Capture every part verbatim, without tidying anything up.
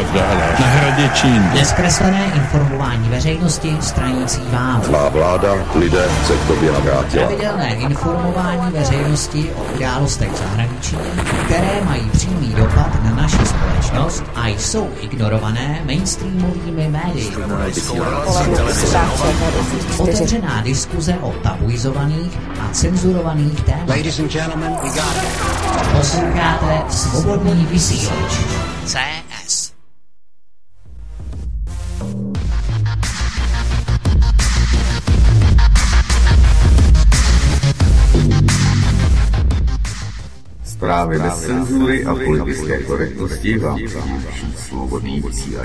Pravda, na hradě Čín. Nezkreslené informování veřejnosti stranící vám. Má vláda lidé se k tobě navrátila. Pravidelné informování veřejnosti o událostech v zahraničí, které mají přímý dopad na naši společnost a jsou ignorované mainstreamovými médii. Otevřená diskuze o tabuizovaných a cenzurovaných tématech. Posloucháte Svobodný vysílač C S. Zprávy bez cenzury a politické korektnosti vám přináší Svobodný vysílač.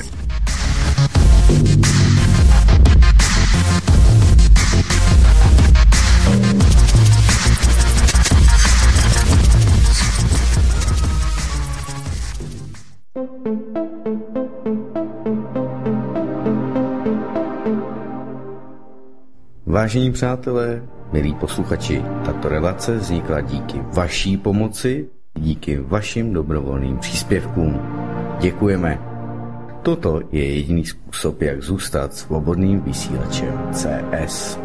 Vážení přátelé, milí posluchači, tato relace vznikla díky vaší pomoci, díky vašim dobrovolným příspěvkům. Děkujeme. Toto je jediný způsob, jak zůstat svobodným vysílačem C S.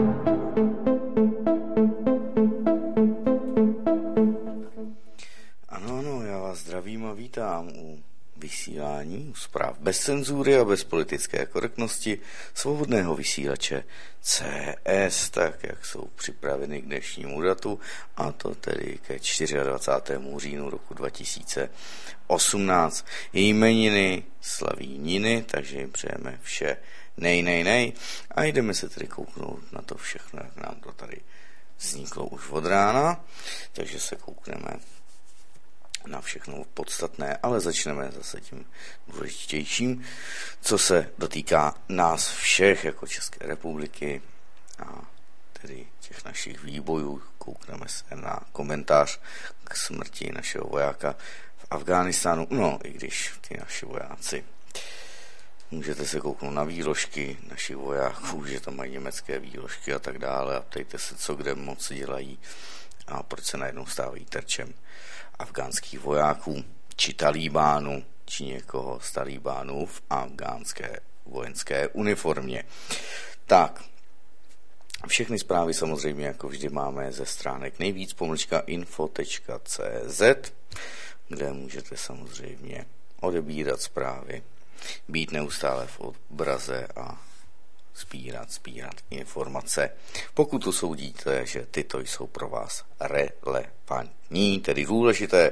Ano, ano, já vás zdravím a vítám u vysílání, u zpráv bez cenzury a bez politické korektnosti svobodného vysílače C S, tak jak jsou připraveny k dnešnímu datu, a to tedy ke dvacátého čtvrtého říjnu roku dva tisíce osmnáct. Její jmeniny slaví Niny, takže jim přejeme vše nej, nej, nej a jdeme se tedy kouknout na to všechno, jak nám to tady vzniklo už od rána, takže se koukneme na všechno podstatné, ale začneme zase tím důležitějším, co se dotýká nás všech jako České republiky a tedy těch našich výbojů. Koukneme se na komentář k smrti našeho vojáka v Afghánistánu, no i když ty naši vojáci. Můžete se kouknout na výložky našich vojáků, že tam mají německé výložky a tak dále a ptejte se, co kde moc dělají a proč se najednou stávají terčem afgánských vojáků, či Talibánu, či někoho z Talibánů v afgánské vojenské uniformě. Tak, všechny zprávy samozřejmě jako vždy máme ze stránek nejvíc pomlčka info tečka cé zet, kde můžete samozřejmě odebírat zprávy, být neustále v obraze a Spírat, spírat informace. Pokud usoudíte, že tyto jsou pro vás relevantní, tedy důležité,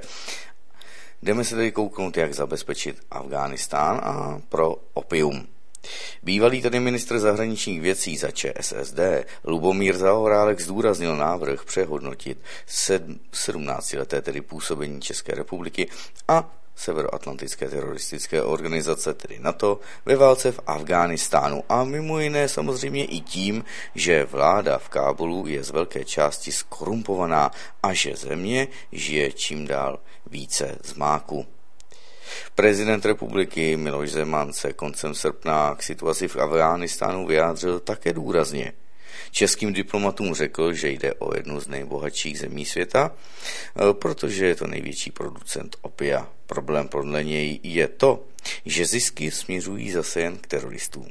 jdeme se tedy kouknout, jak zabezpečit Afghánistán a pro opium. Bývalý tedy ministr zahraničních věcí za Č S S D Lubomír Zaorálek zdůraznil návrh přehodnotit sedmnáctileté tedy působení České republiky a Severoatlantické teroristické organizace, tedy NATO, ve válce v Afghánistánu a mimo jiné samozřejmě i tím, že vláda v Kábulu je z velké části skorumpovaná a že země žije čím dál více z máku. Prezident republiky Miloš Zeman se koncem srpna k situaci v Afghánistánu vyjádřil také důrazně. Českým diplomatům řekl, že jde o jednu z nejbohatších zemí světa, protože je to největší producent opia. Problém podle něj je to, že zisky směřují zase jen k teroristům.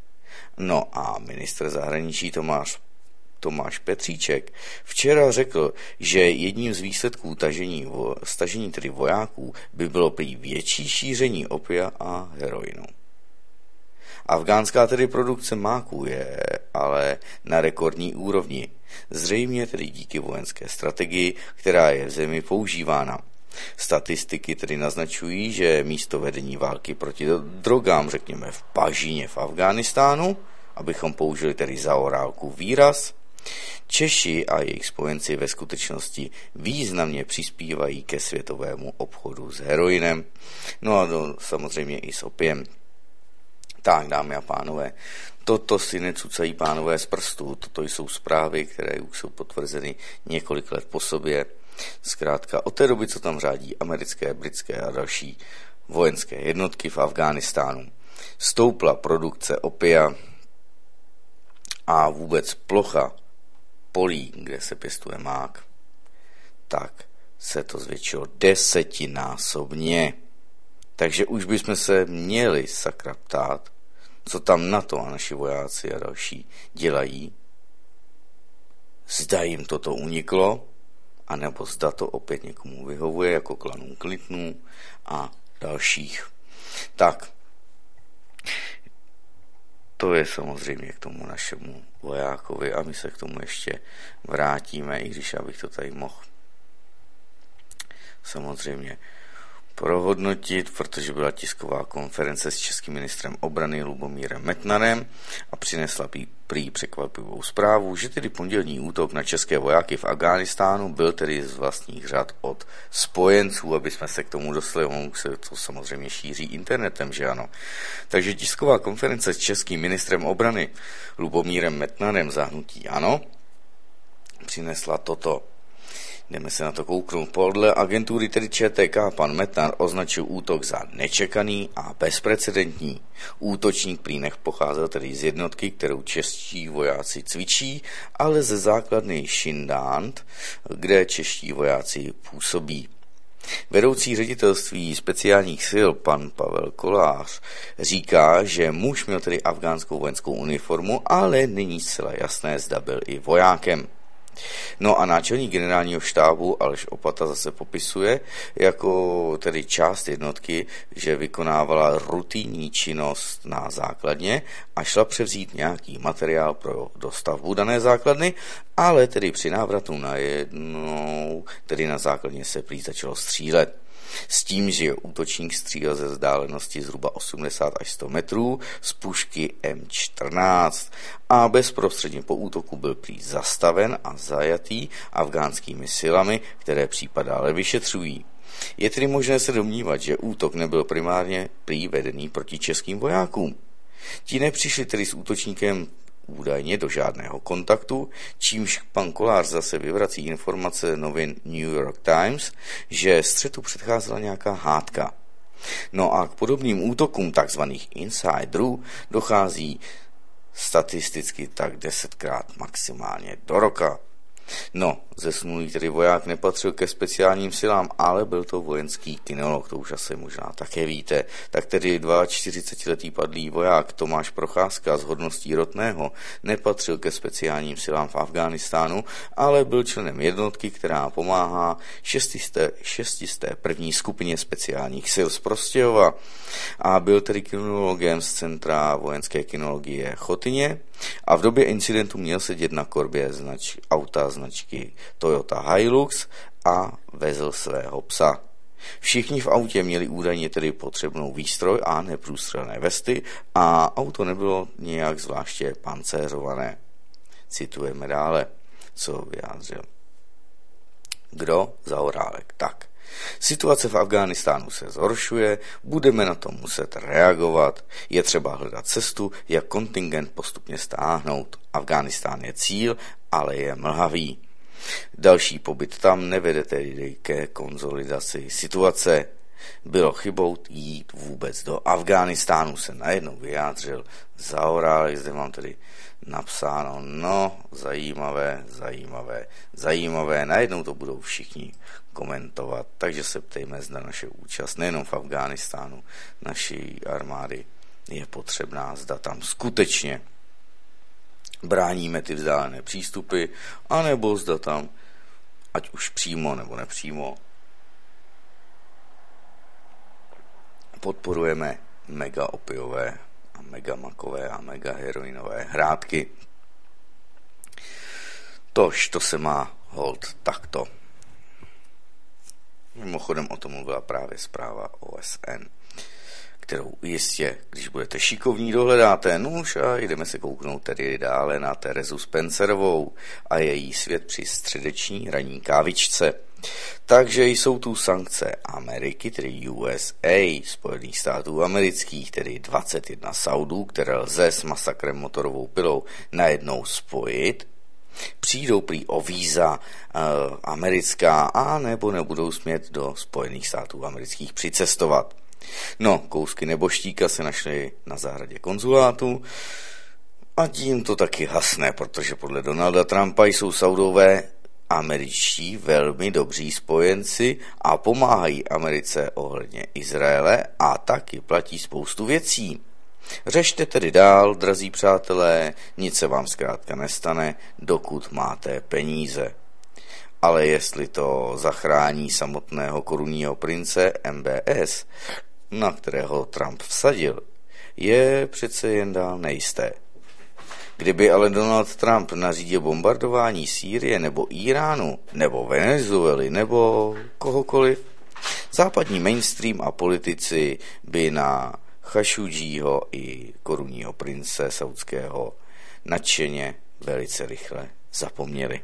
No a ministr zahraničí Tomáš, Tomáš Petříček včera řekl, že jedním z výsledků tažení, stažení tedy vojáků by bylo prý větší šíření opia a heroinu. Afgánská tedy produkce máku je ale na rekordní úrovni, zřejmě tedy díky vojenské strategii, která je v zemi používána. Statistiky tedy naznačují, že místo vedení války proti drogám, řekněme v Pažíně v Afghánistánu, abychom použili tedy Zaorálkův výraz, Češi a jejich spojenci ve skutečnosti významně přispívají ke světovému obchodu s heroinem, no a do, samozřejmě i s opiem. Tak, dámy a pánové, toto si necucají pánové z prstů, toto jsou zprávy, které už jsou potvrzeny několik let po sobě. Zkrátka, od té doby, co tam řádí americké, britské a další vojenské jednotky v Afghánistánu, stoupla produkce opia a vůbec plocha polí, kde se pěstuje mák, tak se to zvětšilo desetinásobně. Takže už bychom se měli sakra ptát, co tam NATO a naši vojáci a další dělají. Zda jim toto uniklo, anebo zda to opět někomu vyhovuje, jako klanům Clintonů a dalších. Tak, to je samozřejmě k tomu našemu vojákovi a my se k tomu ještě vrátíme, i když abych to tady mohl samozřejmě prohodnotit, protože byla tisková konference s českým ministrem obrany Lubomírem Metnarem a přinesla prý překvapivou zprávu, že tedy pondělní útok na české vojáky v Afghánistánu byl tedy z vlastních řad od spojenců, aby jsme se k tomu dostali, on se to samozřejmě šíří internetem, že ano. Takže tisková konference s českým ministrem obrany Lubomírem Metnarem za hnutí ANO přinesla toto. Jdeme se na to kouknout. Podle agentury tedy ČTK pan Metnar označil útok za nečekaný a bezprecedentní. Útočník prý nech pocházel tedy z jednotky, kterou čeští vojáci cvičí, ale ze základny Šindant, kde čeští vojáci působí. Vedoucí ředitelství speciálních sil pan Pavel Kolář říká, že muž měl tedy afgánskou vojenskou uniformu, ale není zcela jasné, zda byl i vojákem. No a náčelník generálního štábu Aleš Opata zase popisuje jako tedy část jednotky, že vykonávala rutinní činnost na základně a šla převzít nějaký materiál pro dostavbu dané základny, ale tedy při návratu najednou, tedy na základně se prý začalo střílet. S tím, že útočník střílel ze vzdálenosti zhruba osmdesát až sto metrů z pušky M čtrnáct a bezprostředně po útoku byl prý zastaven a zajatý afgánskými silami, které případ dále vyšetřují. Je tedy možné se domnívat, že útok nebyl primárně prý vedený proti českým vojákům. Ti nepřišli tedy s útočníkem údajně do žádného kontaktu, čímž pan Kolář zase vyvrací informace novin New York Times, že střetu předcházela nějaká hádka. No a k podobným útokům takzvaných insiderů dochází statisticky tak desetkrát maximálně do roka. No, zesnulý tedy voják nepatřil ke speciálním silám, ale byl to vojenský kinolog, to už asi možná také víte. Tak tedy čtyřicetiletý padlý voják Tomáš Procházka s hodností rotného nepatřil ke speciálním silám v Afghánistánu, ale byl členem jednotky, která pomáhá šestisté první skupině speciálních sil z Prostějova a byl tedy kinologem z Centra vojenské kinologie Chotyně a v době incidentu měl sedět na korbě znač, auta značky Toyota Hilux a vezl svého psa. Všichni v autě měli údajně tedy potřebnou výstroj a neprůstřelné vesty a auto nebylo nějak zvláště pancéřované. Citujeme dále, co vyjádřil. Kdo? Zaorálek. Tak. Situace v Afghánistánu se zhoršuje, budeme na to muset reagovat. Je třeba hledat cestu, jak kontingent postupně stáhnout. Afghánistán je cíl, ale je mlhavý. Další pobyt tam nevede tedy ke konsolidaci situace. Bylo chybou jít vůbec do Afghánistánu, se najednou vyjádřil Zaorálek. Zde mám tedy napsáno, no, zajímavé, zajímavé, zajímavé. Najednou to budou všichni komentovat, takže se ptejme, zda naše účast nejenom v Afghánistánu naší armády je potřebná, zda tam skutečně bráníme ty vzdálené přístupy, anebo zda tam, ať už přímo nebo nepřímo, podporujeme mega opiové a mega makové a mega heroinové hrátky. Tož to se má hold takto. Mimochodem o tom mluvila právě zpráva O S N, kterou jistě, když budete šikovní, dohledáte. Nuž a jdeme se kouknout tedy dále na Terezu Spencerovou a její svět při středeční ranní kávičce. Takže jsou tu sankce Ameriky, tedy U S A, Spojených států amerických, tedy dvacet jedna Saudů, které lze s masakrem motorovou pilou najednou spojit. Přijdou prý o víza e, americká a nebo nebudou smět do Spojených států amerických přicestovat. No, kousky neboštíka se našly na zahradě konzulátu a tím to taky hasne, protože podle Donalda Trumpa jsou Saudové američtí velmi dobří spojenci a pomáhají Americe ohledně Izraele a taky platí spoustu věcí. Řešte tedy dál, drazí přátelé, nic se vám zkrátka nestane, dokud máte peníze. Ale jestli to zachrání samotného korunního prince M B S, na kterého Trump vsadil, je přece jen dál nejisté. Kdyby ale Donald Trump nařídil bombardování Sýrie nebo Iránu, nebo Venezuely, nebo kohokoliv, západní mainstream a politici by na Chašudžího i korunního prince saudského nadšeně velice rychle zapomněli.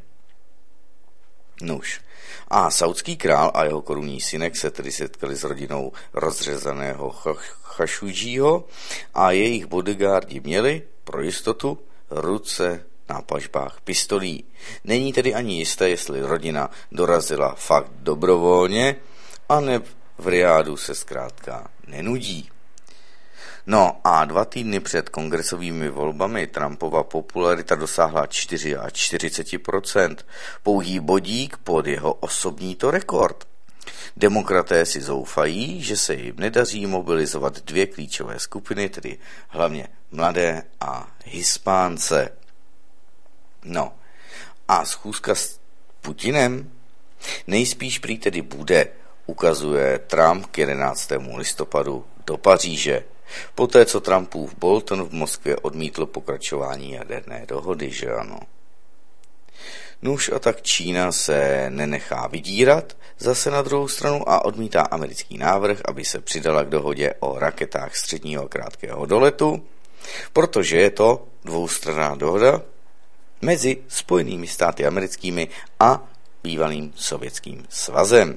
Nuž. A saudský král a jeho korunní synek se tedy setkali s rodinou rozřezaného Chašudžího a jejich bodyguardi měli pro jistotu ruce na pažbách pistolí. Není tedy ani jisté, jestli rodina dorazila fakt dobrovolně, aneb v Riádu se zkrátka nenudí. No a dva týdny před kongresovými volbami Trumpova popularita dosáhla čtyřicet čtyři procent, pouhý bodík pod jeho osobní to rekord. Demokraté si zoufají, že se jim nedaří mobilizovat dvě klíčové skupiny, tedy hlavně mladé a Hispánce. No a schůzka s Putinem nejspíš prý tedy bude, ukazuje Trump k jedenáctému listopadu do Paříže. Poté, co Trumpův Bolton v Moskvě odmítl pokračování jaderné dohody, že ano. Nuž a tak Čína se nenechá vydírat zase na druhou stranu a odmítá americký návrh, aby se přidala k dohodě o raketách středního a krátkého doletu, protože je to dvoustranná dohoda mezi Spojenými státy americkými a bývalým Sovětským svazem.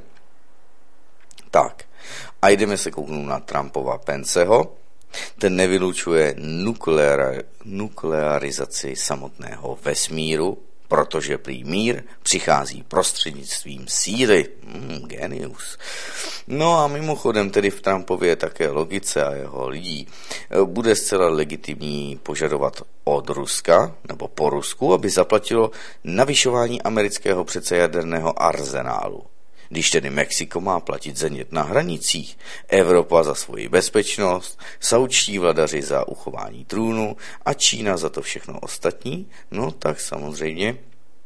Tak, a jdeme se kouknout na Trumpova Penceho. Ten nevylučuje nuklear, nuklearizaci samotného vesmíru, protože prý mír přichází prostřednictvím síly. Hmm, genius. No a mimochodem tedy v Trumpově také logice a jeho lidí bude zcela legitimní požadovat od Ruska, nebo po Rusku, aby zaplatilo navyšování amerického přece jaderného arzenálu. Když tedy Mexiko má platit za nět na hranicích, Evropa za svoji bezpečnost, saudští vladaři za uchování trůnu a Čína za to všechno ostatní, no tak samozřejmě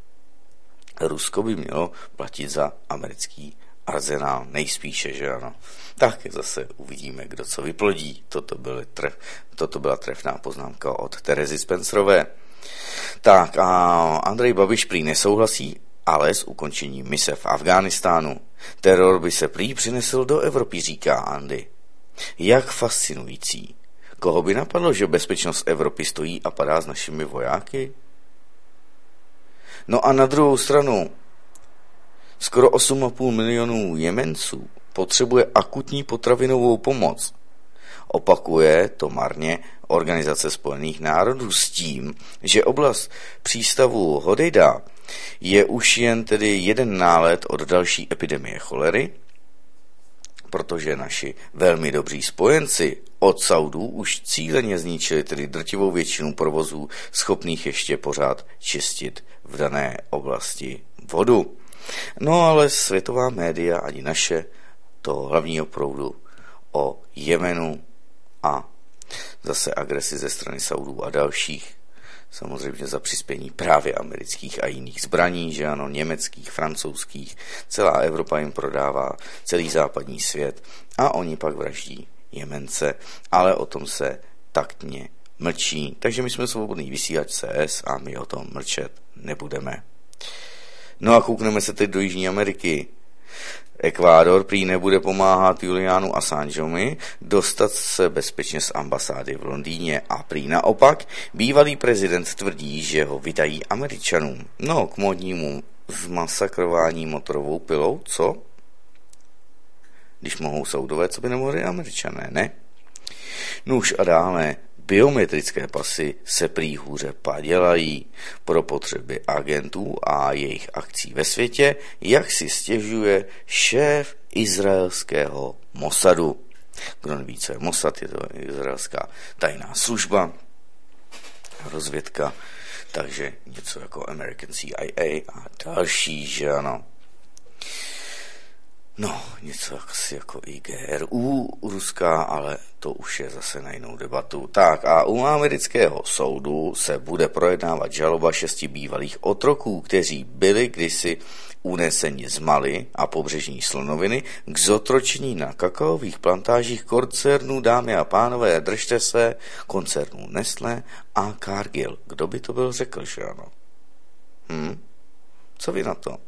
Rusko by mělo platit za americký arzenál nejspíše, že ano. Tak zase uvidíme, kdo co vyplodí. Toto, byl tref, toto byla trefná poznámka od Terezy Spencerové. Tak a Andrej Babiš prý nesouhlasí ale s ukončením mise v Afghánistánu. Teror by se prý přinesl do Evropy, říká Andy. Jak fascinující. Koho by napadlo, že bezpečnost Evropy stojí a padá s našimi vojáky? No a na druhou stranu, skoro osm a půl milionů Jemenců potřebuje akutní potravinovou pomoc. Opakuje to marně Organizace spojených národů s tím, že oblast přístavu Hodejda je už jen tedy jeden nálet od další epidemie cholery, protože naši velmi dobří spojenci od Saudů už cíleně zničili tedy drtivou většinu provozů schopných ještě pořád čistit v dané oblasti vodu. No ale světová média, ani naše, toho hlavního proudu o Jemenu a zase agresi ze strany Saudů a dalších, samozřejmě za přispění právě amerických a jiných zbraní, že ano, německých, francouzských, celá Evropa jim prodává, celý západní svět a oni pak vraždí Jemence, ale o tom se taktně mlčí. Takže my jsme svobodný vysílač C S a my o tom mlčet nebudeme. No a koukneme se teď do Jižní Ameriky. Ekvádor prý nebude pomáhat Julianu Assangeovi dostat se bezpečně z ambasády v Londýně a prý naopak bývalý prezident tvrdí, že ho vydají Američanům. No, k módnímu zmasakrování motorovou pilou, co? Když mohou Saudové, co by nemohli Američané, ne? Nuž a dále. Biometrické pasy se prý hůře padělají pro potřeby agentů a jejich akcí ve světě, jak si stěžuje šéf izraelského Mossadu. Kdo neví, co je Mossad, je to izraelská tajná služba, rozvědka. takže něco jako American C I A a další, že ano. No, něco asi jako i G R U ruská, ale to už je zase na jinou debatu. Tak a u amerického soudu se bude projednávat žaloba šesti bývalých otroků, kteří byli kdysi uneseni z Mali a pobřežní slonoviny k zotročení na kakaových plantážích koncernů, dámy a pánové, držte se, koncernů Nestlé a Cargill. Kdo by to byl řekl, že ano? Hm? Co vy na to?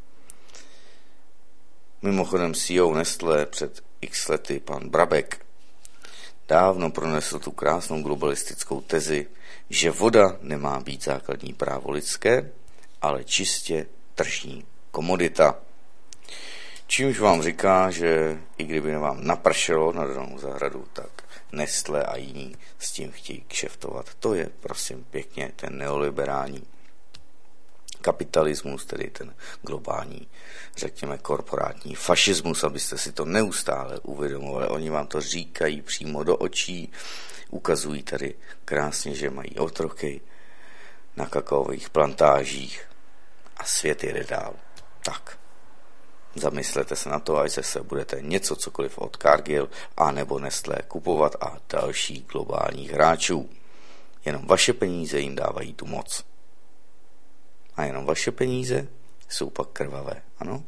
Mimochodem C E O Nestlé před x lety, pan Brabek, dávno pronesl tu krásnou globalistickou tezi, že voda nemá být základní právo lidské, ale čistě tržní komodita. Čímž vám říká, že i kdyby vám napršelo na danou zahradu, tak Nestlé a jiní s tím chtějí kšeftovat. To je, prosím, pěkně ten neoliberální kapitalismus, tedy ten globální, řekněme, korporátní fašismus, abyste si to neustále uvědomovali. Oni vám to říkají přímo do očí, ukazují tady krásně, že mají otroky na kakaových plantážích a svět jede dál. Tak, zamyslete se na to, až se budete něco cokoliv od Cargill a nebo Nestlé kupovat a dalších globálních hráčů. Jenom vaše peníze jim dávají tu moc. A jenom vaše peníze jsou pak krvavé, ano?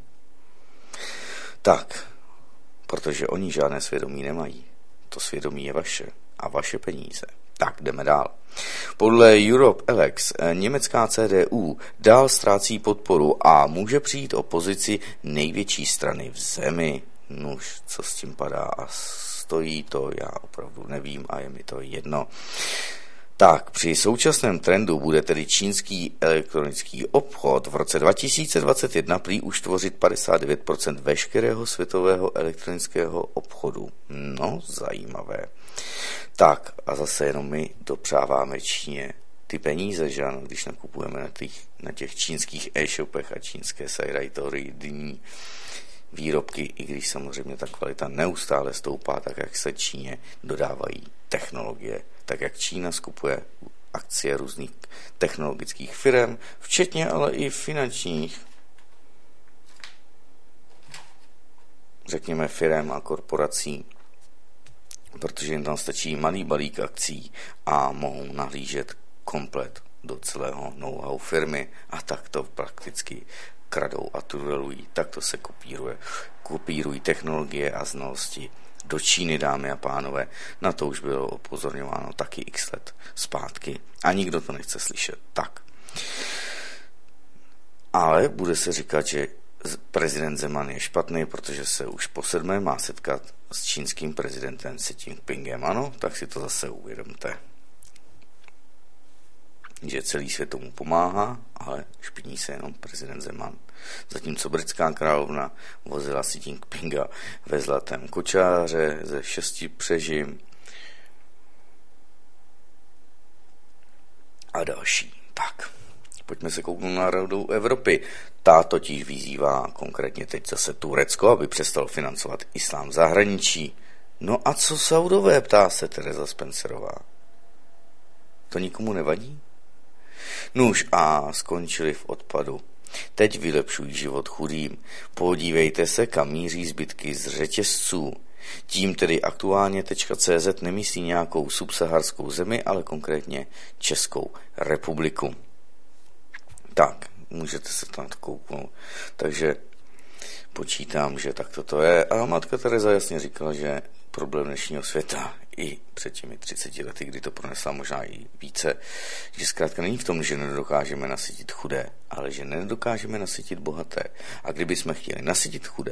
Tak, protože oni žádné svědomí nemají. To svědomí je vaše a vaše peníze. Tak, jdeme dál. Podle Europe Elex německá C D U dál ztrácí podporu a může přijít o pozici největší strany v zemi. Nuž, co s tím padá a stojí, to já opravdu nevím a je mi to jedno. Tak, při současném trendu bude tedy čínský elektronický obchod v roce dva tisíce dvacet jedna prý už tvořit padesát devět procent veškerého světového elektronického obchodu. No, zajímavé. Tak, a zase jenom my dopřáváme Číně ty peníze, že ano, když nakupujeme na těch, na těch čínských e-shopech a čínské sajrajtory dní výrobky, i když samozřejmě ta kvalita neustále stoupá, tak jak se Číně dodávají technologie, tak jak Čína skupuje akcie různých technologických firm, včetně ale i finančních, řekněme, firm a korporací, protože jim tam stačí malý balík akcí a mohou nahlížet komplet do celého know-how firmy a tak to prakticky kradou a tunelují, tak to se kopíruje. Kopírují technologie a znalosti do Číny, dámy a pánové. Na to už bylo upozorňováno taky x let zpátky a nikdo to nechce slyšet. Tak. Ale bude se říkat, že prezident Zeman je špatný, protože se už po sedmé má setkat s čínským prezidentem Xi Jinpingem. Ano, tak si to zase uvědomte. Že celý svět tomu pomáhá, ale špiní se jenom prezident Zeman. Zatímco britská královna vozila Xi Jinpinga ve zlatém kočáře ze šesti přežim a další. Tak, pojďme se kouknout na Radu Evropy. Ta totiž vyzývá konkrétně teď zase Turecko, aby přestalo financovat islám v zahraničí. No a co Saudové, ptá se Tereza Spencerová. To nikomu nevadí? Nuž a skončili v odpadu. Teď vylepšují život chudým. Podívejte se, kam míří zbytky z řetězců. Tím tedy aktuálně .cz nemyslí nějakou subsaharskou zemi, ale konkrétně Českou republiku. Tak, můžete se tam kouknout. Takže počítám, že takto to je. A matka Tereza jasně říkala, že problém dnešního světa i před těmi třiceti lety, kdy to pronesla možná i více, že zkrátka není v tom, že nedokážeme nasytit chudé, ale že nedokážeme nasytit bohaté. A kdyby jsme chtěli nasytit chudé,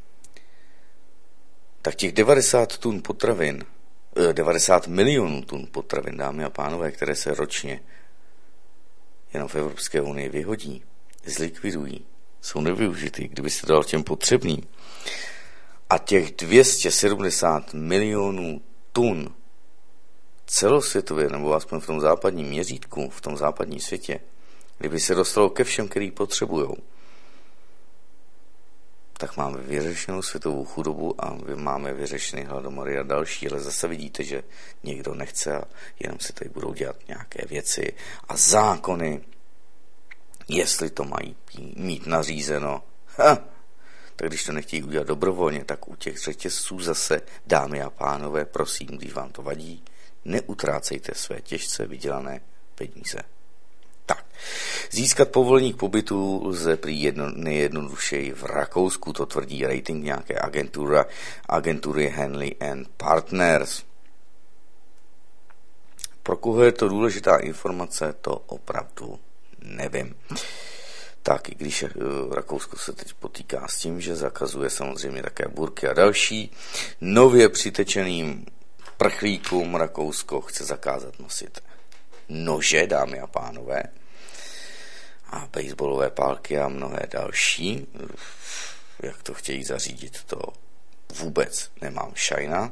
tak těch devadesát tun potravin, devadesát milionů tun potravin, dámy a pánové, které se ročně jenom v Evropské unii vyhodí, zlikvidují, jsou nevyužitý, kdyby se dal těm potřebným. A těch dvě stě sedmdesát milionů tun celosvětově, nebo aspoň v tom západním měřítku, v tom západním světě, kdyby se dostalo ke všem, který potřebujou, tak máme vyřešenou světovou chudobu a máme vyřešený hladomory a další, ale zase vidíte, že někdo nechce a jenom si tady budou dělat nějaké věci a zákony, jestli to mají mít nařízeno. Ha! Tak když to nechtějí udělat dobrovolně, tak u těch řetězců zase, dámy a pánové, prosím, když vám to vadí, neutrácejte své těžce vydělané peníze. Tak, získat povolení k pobytu lze prý jedno, nejjednodušeji v Rakousku, to tvrdí rating nějaké agentura, agentury Henley and Partners. Pro koho je to důležitá informace, to opravdu nevím. Tak, i když Rakousko se teď potýká s tím, že zakazuje samozřejmě také burky a další, nově přitečeným prchlíkům Rakousko chce zakázat nosit nože, dámy a pánové, a baseballové pálky a mnohé další. Jak to chtějí zařídit, to vůbec nemám šajna.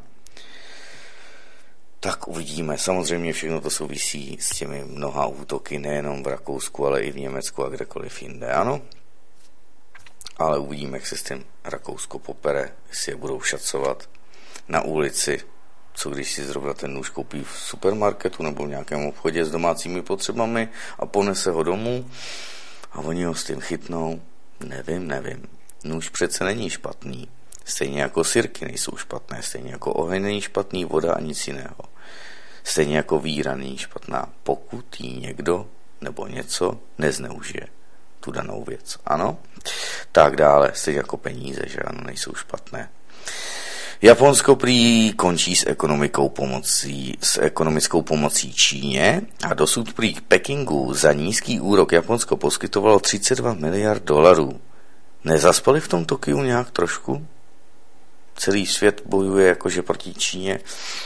Tak uvidíme. Samozřejmě všechno to souvisí s těmi mnoha útoky nejenom v Rakousku, ale i v Německu a kdekoliv jinde, ano. Ale uvidíme, jak se s tím Rakousko popere, jestli je budou šacovat na ulici. Co když si zrovna ten nůž koupí v supermarketu nebo v nějakém obchodě s domácími potřebami a ponese ho domů a oni ho s tím chytnou? Nevím, nevím. Nůž přece není špatný. Stejně jako sirky nejsou špatné, stejně jako oheň není špatný, voda a nic jiného. Stejně jako víra není špatná, pokud jí někdo nebo něco nezneužije. Tu danou věc, ano? Tak dále, stejně jako peníze, že ano, nejsou špatné. Japonsko prý končí s ekonomikou pomocí, s ekonomickou pomocí Číně a dosud prý Pekingu za nízký úrok Japonsko poskytovalo třicet dva miliard dolarů. Nezaspali v tom Tokiu nějak trošku? Celý svět bojuje jakože proti Číně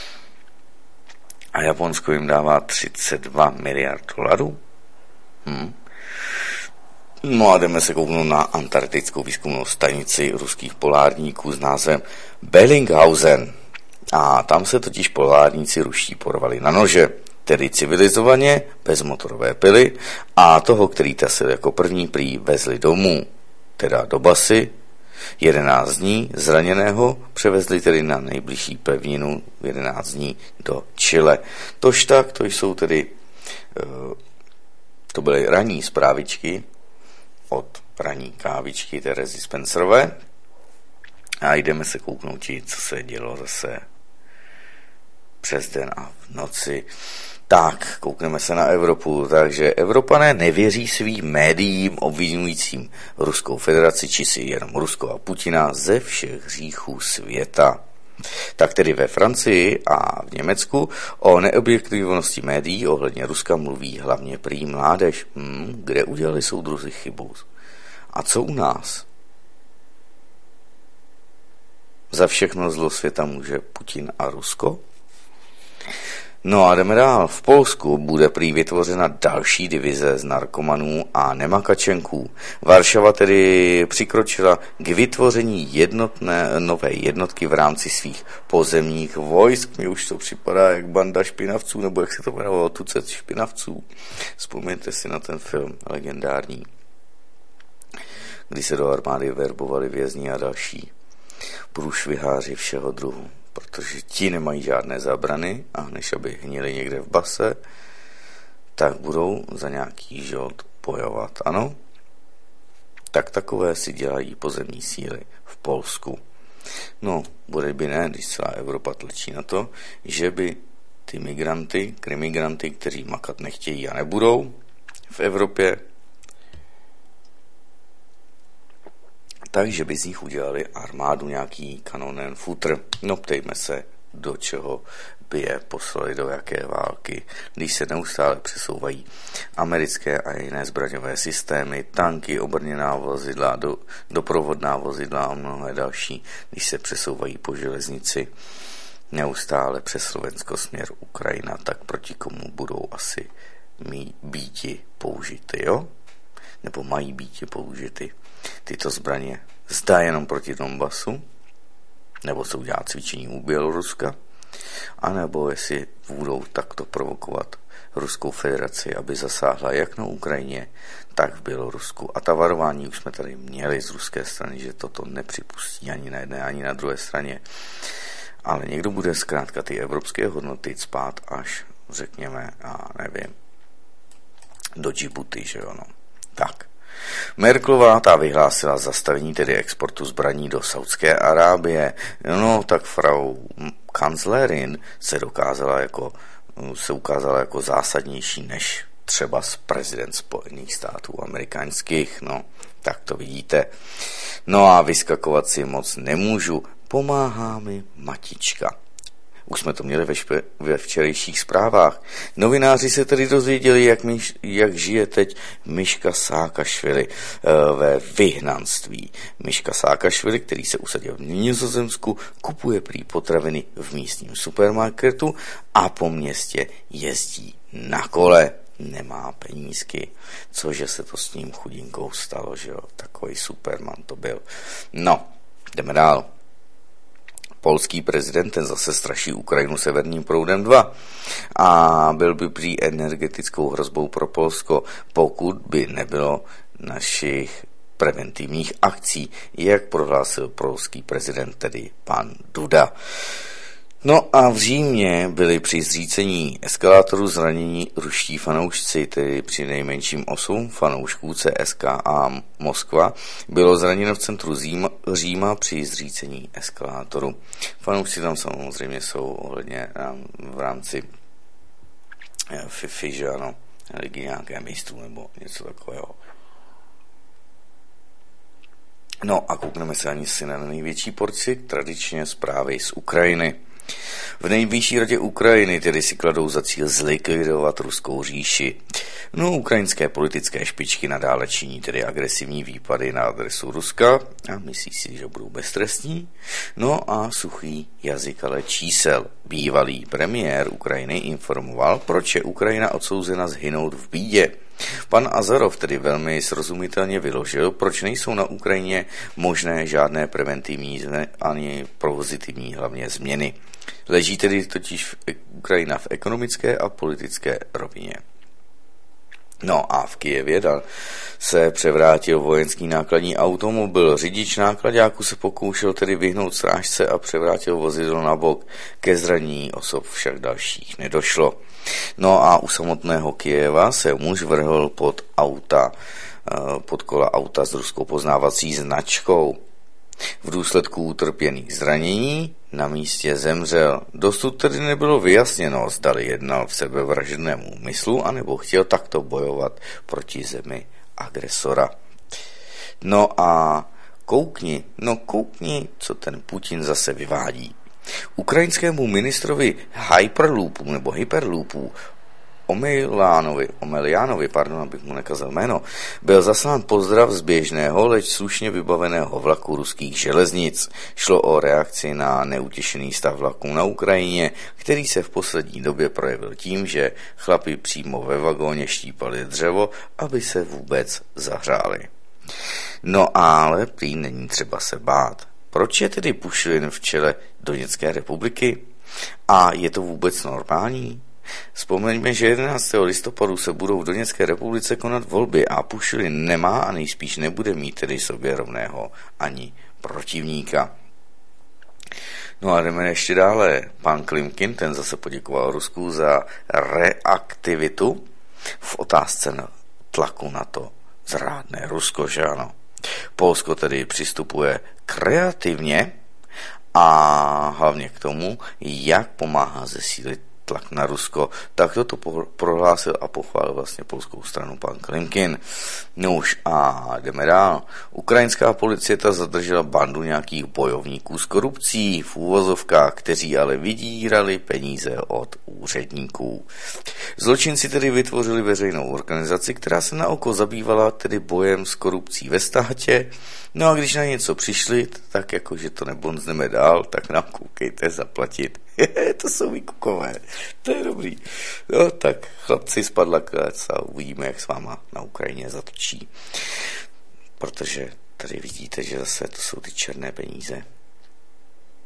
a Japonsko jim dává třicet dva miliard dolarů? Hm. No a jdeme se kouknout na antarktickou výzkumnou stanici ruských polárníků s názvem Bellinghausen. A tam se totiž polárníci ruští porvali na nože, tedy civilizovaně, bez motorové pily, a toho, který tasil jako první, prý vezli domů, teda do basy. jedenáct dní zraněného převezli tedy na nejbližší pevninu jedenáct dní do Chile. Tož tak, to jsou tedy, to byly ranní zprávičky od ranní kávičky Terezy Spencerové a jdeme se kouknout, co se dělo zase přes den a v noci. Tak, koukneme se na Evropu. Takže Evropané nevěří svým médiím obvinujícím Ruskou federaci, či si jenom Rusko a Putina ze všech hříchů světa. Tak tedy ve Francii a v Německu o neobjektivnosti médií ohledně Ruska mluví hlavně prý mládež. Hmm, kde udělali soudruzi chybu? A co u nás? Za všechno zlo světa může Putin a Rusko? No a jdeme dál. V Polsku bude prý vytvořena další divize z narkomanů a nemakačenků. Varšava tedy přikročila k vytvoření jednotné nové jednotky v rámci svých pozemních vojsk. Mně už to připadá jak banda špinavců, nebo jak se to jmenovalo, tucet špinavců. Vzpomeňte si na ten film legendární, kdy se do armády verbovali vězni a další průšviháři všeho druhu. Protože ti nemají žádné zábrany a než aby hnili někde v base, tak budou za nějaký život bojovat, ano? Tak takové si dělají pozemní síly v Polsku. No, bude by ne, když celá Evropa tlačí na to, že by ty migranty, krimigranty, kteří makat nechtějí a nebudou v Evropě, takže by z nich udělali armádu, nějaký kanonen futr. No ptejme se, do čeho by je poslali, do jaké války, když se neustále přesouvají americké a jiné zbraňové systémy, tanky, obrněná vozidla, do, doprovodná vozidla a mnohé další, když se přesouvají po železnici neustále přes Slovensko směr Ukrajina, tak proti komu budou asi mít býti použity, jo? Nebo mají býti použity tyto zbraně? Zdá jenom proti Donbasu, nebo se udělá cvičení u Běloruska, anebo jestli budou takto provokovat Ruskou federaci, aby zasáhla jak na Ukrajině, tak v Bělorusku. A ta varování už jsme tady měli z ruské strany, že toto nepřipustí ani na jedné, ani na druhé straně. Ale někdo bude zkrátka ty evropské hodnoty cpát až, řekněme, a nevím, do Džibuty, že jo, no. Tak. Merkelová ta vyhlásila zastavení tedy exportu zbraní do Saudské Arábie. No, tak frau kanclérin se dokázala jako, se ukázala jako zásadnější než třeba prezident Spojených států amerických, no, tak to vidíte. No a vyskakovat si moc nemůžu, pomáhá mi matička. Už jsme to měli ve, špe, ve včerejších zprávách. Novináři se tedy dozvěděli, jak, myš, jak žije teď Miška Sákašvili e, ve vyhnanství. Miška Sákašvili, který se usadil v Nizozemsku, kupuje prý potraviny v místním supermarketu a po městě jezdí na kole. Nemá penízky, cože se to s ním chudinkou stalo, že jo, takový superman to byl. No, jdeme dál. Polský prezident ten zase straší Ukrajinu severním proudem dva a byl by prý energetickou hrozbou pro Polsko, pokud by nebylo našich preventivních akcí, jak prohlásil polský prezident, tedy pan Duda. No a v Římě byli při zřícení eskalátoru zranění ruští fanoušci, tedy při nejmenším osm fanoušků C S K A Moskva bylo zraněno v centru Říma, Říma při zřícení eskalátoru. Fanoušci tam samozřejmě jsou ohledně v rámci FIFA, že ano, ligy nějaké mistrů nebo něco takového. No a koukneme se ani si na největší porci, tradičně zprávy z Ukrajiny. V nejvyšší radě Ukrajiny tedy si kladou za cíl zlikvidovat ruskou říši. No, ukrajinské politické špičky nadále činí tedy agresivní výpady na adresu Ruska a myslí si, že budou beztrestní. No a suchý jazyk ale čísel. Bývalý premiér Ukrajiny informoval, proč je Ukrajina odsouzena zhynout v bídě. Pan Azarov tedy velmi srozumitelně vyložil, proč nejsou na Ukrajině možné žádné preventivní ani pozitivní hlavně změny. Leží tedy totiž Ukrajina v ekonomické a politické rovině. No a v Kyjevě se převrátil vojenský nákladní automobil. Řidič nákladáku se pokoušel tedy vyhnout srážce a převrátil vozidlo na bok. Ke zranění osob však dalších nedošlo. No a u samotného Kyjeva se muž vrhl pod auta, pod kola auta s ruskou poznávací značkou. V důsledku utrpěných zranění na místě zemřel. Dosud tedy nebylo vyjasněno, zdali jednal v sebevražedném úmyslu, anebo chtěl takto bojovat proti zemi agresora. No a koukni, no koukni, co ten Putin zase vyvádí. Ukrajinskému ministrovi Hyperloopů nebo Hyperloopů Omelianovi, Omelianovi, pardon, abych mu nekazal jméno, byl zaslán pozdrav z běžného, leč slušně vybaveného vlaku ruských železnic. Šlo o reakci na neutěšený stav vlaků na Ukrajině, který se v poslední době projevil tím, že chlapi přímo ve vagóně štípali dřevo, aby se vůbec zahřáli. No ale prý není třeba se bát. Proč je tedy Pušilin v čele Doněcké republiky? A je to vůbec normální? Vzpomeňme, že jedenáctého listopadu se budou v Doněcké republice konat volby a Pušilin nemá a nejspíš nebude mít tedy sobě rovného ani protivníka. No a jdeme ještě dále. Pan Klimkin, ten zase poděkoval Rusku za reaktivitu v otázce na tlaku na to zrádné Rusko, že ano. Polsko tedy přistupuje kreativně a hlavně k tomu, jak pomáhá zesílit tlak na Rusko, tak toto prohlásil a pochválil vlastně polskou stranu pan Klimkin. No už a jdeme dál. Ukrajinská policie ta zadržela bandu nějakých bojovníků s korupcí v úvozovkách, kteří ale vydírali peníze od úředníků. Zločinci tedy vytvořili veřejnou organizaci, která se na oko zabývala tedy bojem s korupcí ve státě. No a když na něco přišli, tak jakože to nebonzneme dál, tak nám koukejte zaplatit. To jsou výkukové, to je dobrý. No tak chlapci spadla klec a uvidíme, jak s váma na Ukrajině zatočí. Protože tady vidíte, že zase to jsou ty černé peníze.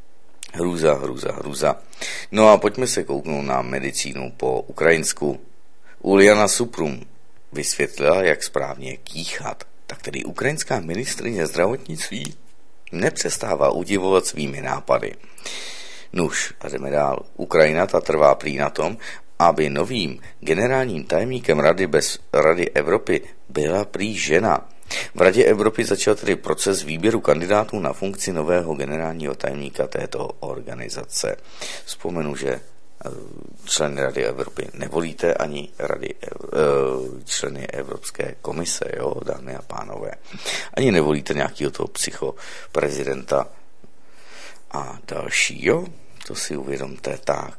Hrůza, hrůza, hrůza. No a pojďme se kouknout na medicínu po ukrajinsku. Uliana Suprum vysvětlila, jak správně kýchat. Tak tedy ukrajinská ministryně zdravotnictví nepřestává udivovat svými nápady. Nuž, a jdeme dál. Ukrajina ta trvá prý na tom, aby novým generálním tajemníkem Rady bez Rady Evropy byla prý žena. V Radě Evropy začal tedy proces výběru kandidátů na funkci nového generálního tajemníka této organizace. Vzpomenu, že členy Rady Evropy nevolíte ani rady, členy Evropské komise, jo, dámy a pánové. Ani nevolíte nějakého toho psychoprezidenta a další, jo. To si uvědomte tak.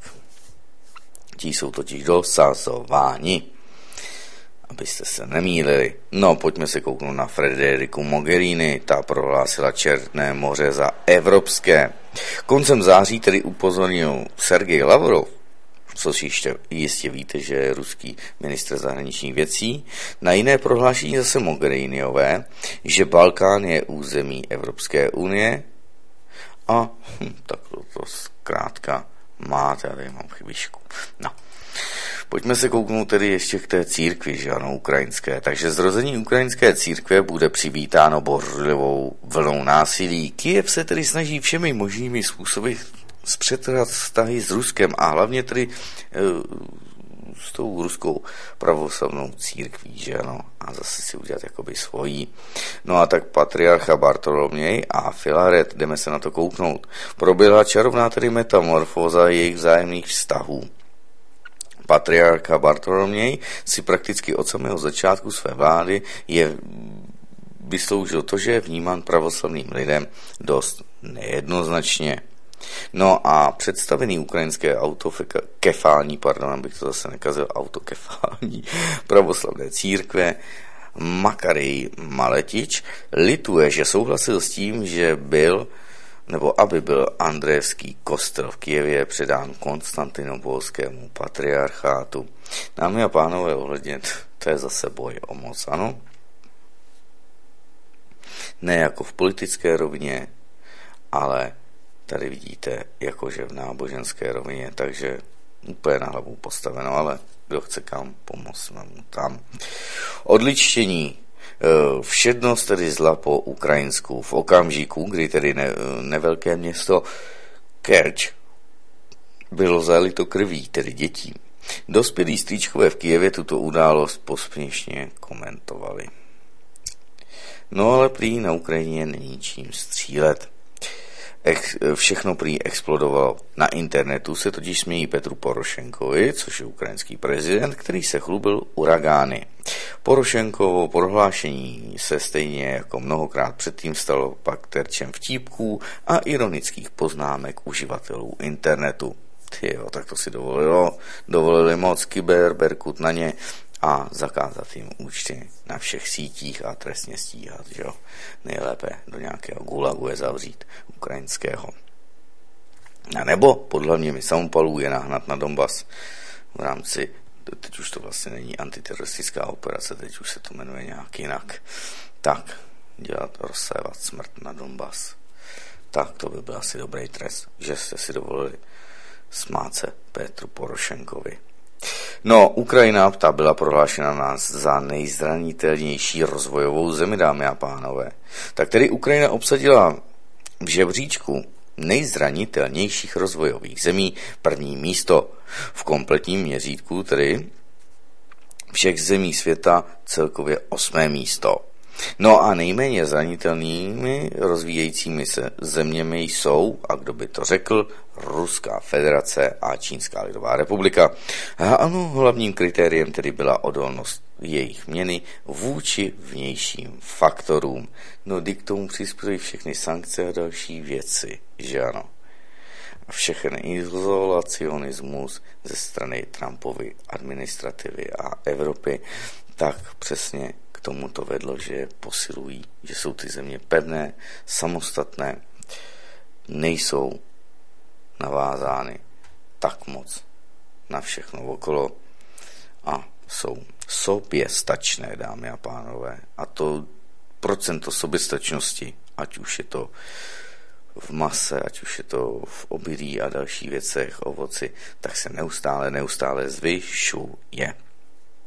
Ti jsou totiž dosazováni, abyste se nemýlili. No, pojďme se kouknout na Frederiku Mogherini, ta prohlásila Černé moře za evropské. Koncem září tedy upozornil Sergej Lavrov, což ještě jistě víte, že je ruský ministr zahraničních věcí, na jiné prohlášení zase Mogheriniové, že Balkán je území Evropské unie a hm, tak to, to zkrátka máte, já tady mám chybičku. No. Pojďme se kouknout tedy ještě k té církvi, že ano, ukrajinské. Takže zrození ukrajinské církve bude přivítáno bouřlivou vlnou násilí. Kyjev se tedy snaží všemi možnými způsoby zpřetrat vztahy s Ruskem a hlavně tedy e, s tou ruskou pravoslavnou církví, že ano, a zase si udělat jakoby svojí. No a tak patriarcha Bartoloměj a Filaret, jdeme se na to kouknout. Proběhla čarovná tedy metamorfóza jejich vzájemných vztahů. Patriarcha Bartoloměj si prakticky od samého začátku své vlády je vysloužil to, že je vnímán pravoslavným lidem dost nejednoznačně. No a představený ukrajinské autokefální, pardon, abych to zase nekazil, autokefální pravoslavné církve Makarej Maletič lituje, že souhlasil s tím, že byl nebo aby byl Andrejevský kostel v Kyjevě předán konstantinopolskému patriarchátu. Dámy a pánové, ohledně, to je zase boj o moc, ano? Ne jako v politické rovině, ale tady vidíte, jakože v náboženské rovině, takže úplně na hlavu postaveno, ale kdo chce kam pomoct, mu tam. Odličtění. Všednost tedy zla po ukrajinsku. V okamžiku, kdy tedy ne, nevelké město Kerč bylo zalito krví, tedy dětí. Dospělí strýčkové v Kyjevě tuto událost posměšně komentovali. No ale prý na Ukrajině není čím střílet. Ex, všechno prý explodovalo. Na internetu se totiž smějí Petru Porošenkovi, což je ukrajinský prezident, který se chlubil uragány. Porošenkovo prohlášení se stejně jako mnohokrát předtým stalo pak terčem vtípků a ironických poznámek uživatelů internetu. Tyjo, tak to si dovolilo, dovolili moc Kyber, Berkut na ně a zakázat jim účty na všech sítích a trestně stíhat, že jo. Nejlépe do nějakého gulagu je zavřít ukrajinského. A nebo pod hlavními samopalů je nahnat na Donbas v rámci, teď už to vlastně není antiteroristická operace, teď už se to jmenuje nějak jinak. Tak, dělat, rozsévat smrt na Donbas. Tak to by byl asi dobrý trest, že jste si dovolili smát se Petru Porošenkovi. No, Ukrajina, ta byla prohlášena nás za nejzranitelnější rozvojovou zemi, dámy a pánové. Tak tedy Ukrajina obsadila v žebříčku nejzranitelnějších rozvojových zemí první místo. V kompletním měřítku tedy všech zemí světa celkově osmé místo. No a nejméně zranitelnými rozvíjejícími se zeměmi jsou, a kdo by to řekl, Ruská federace a Čínská lidová republika. A ano, hlavním kritériem tedy byla odolnost jejich měny vůči vnějším faktorům. No, k tomu přispěly všechny sankce a další věci, že ano. A všechny izolacionismus ze strany Trumpovy administrativy a Evropy, tak přesně k tomu to vedlo, že posilují, že jsou ty země pevné, samostatné, nejsou navázány tak moc na všechno okolo a jsou soběstačné, dámy a pánové. A to procento soběstačnosti, ať už je to v mase, ať už je to v obilí a dalších věcech, ovoci, tak se neustále, neustále zvyšuje.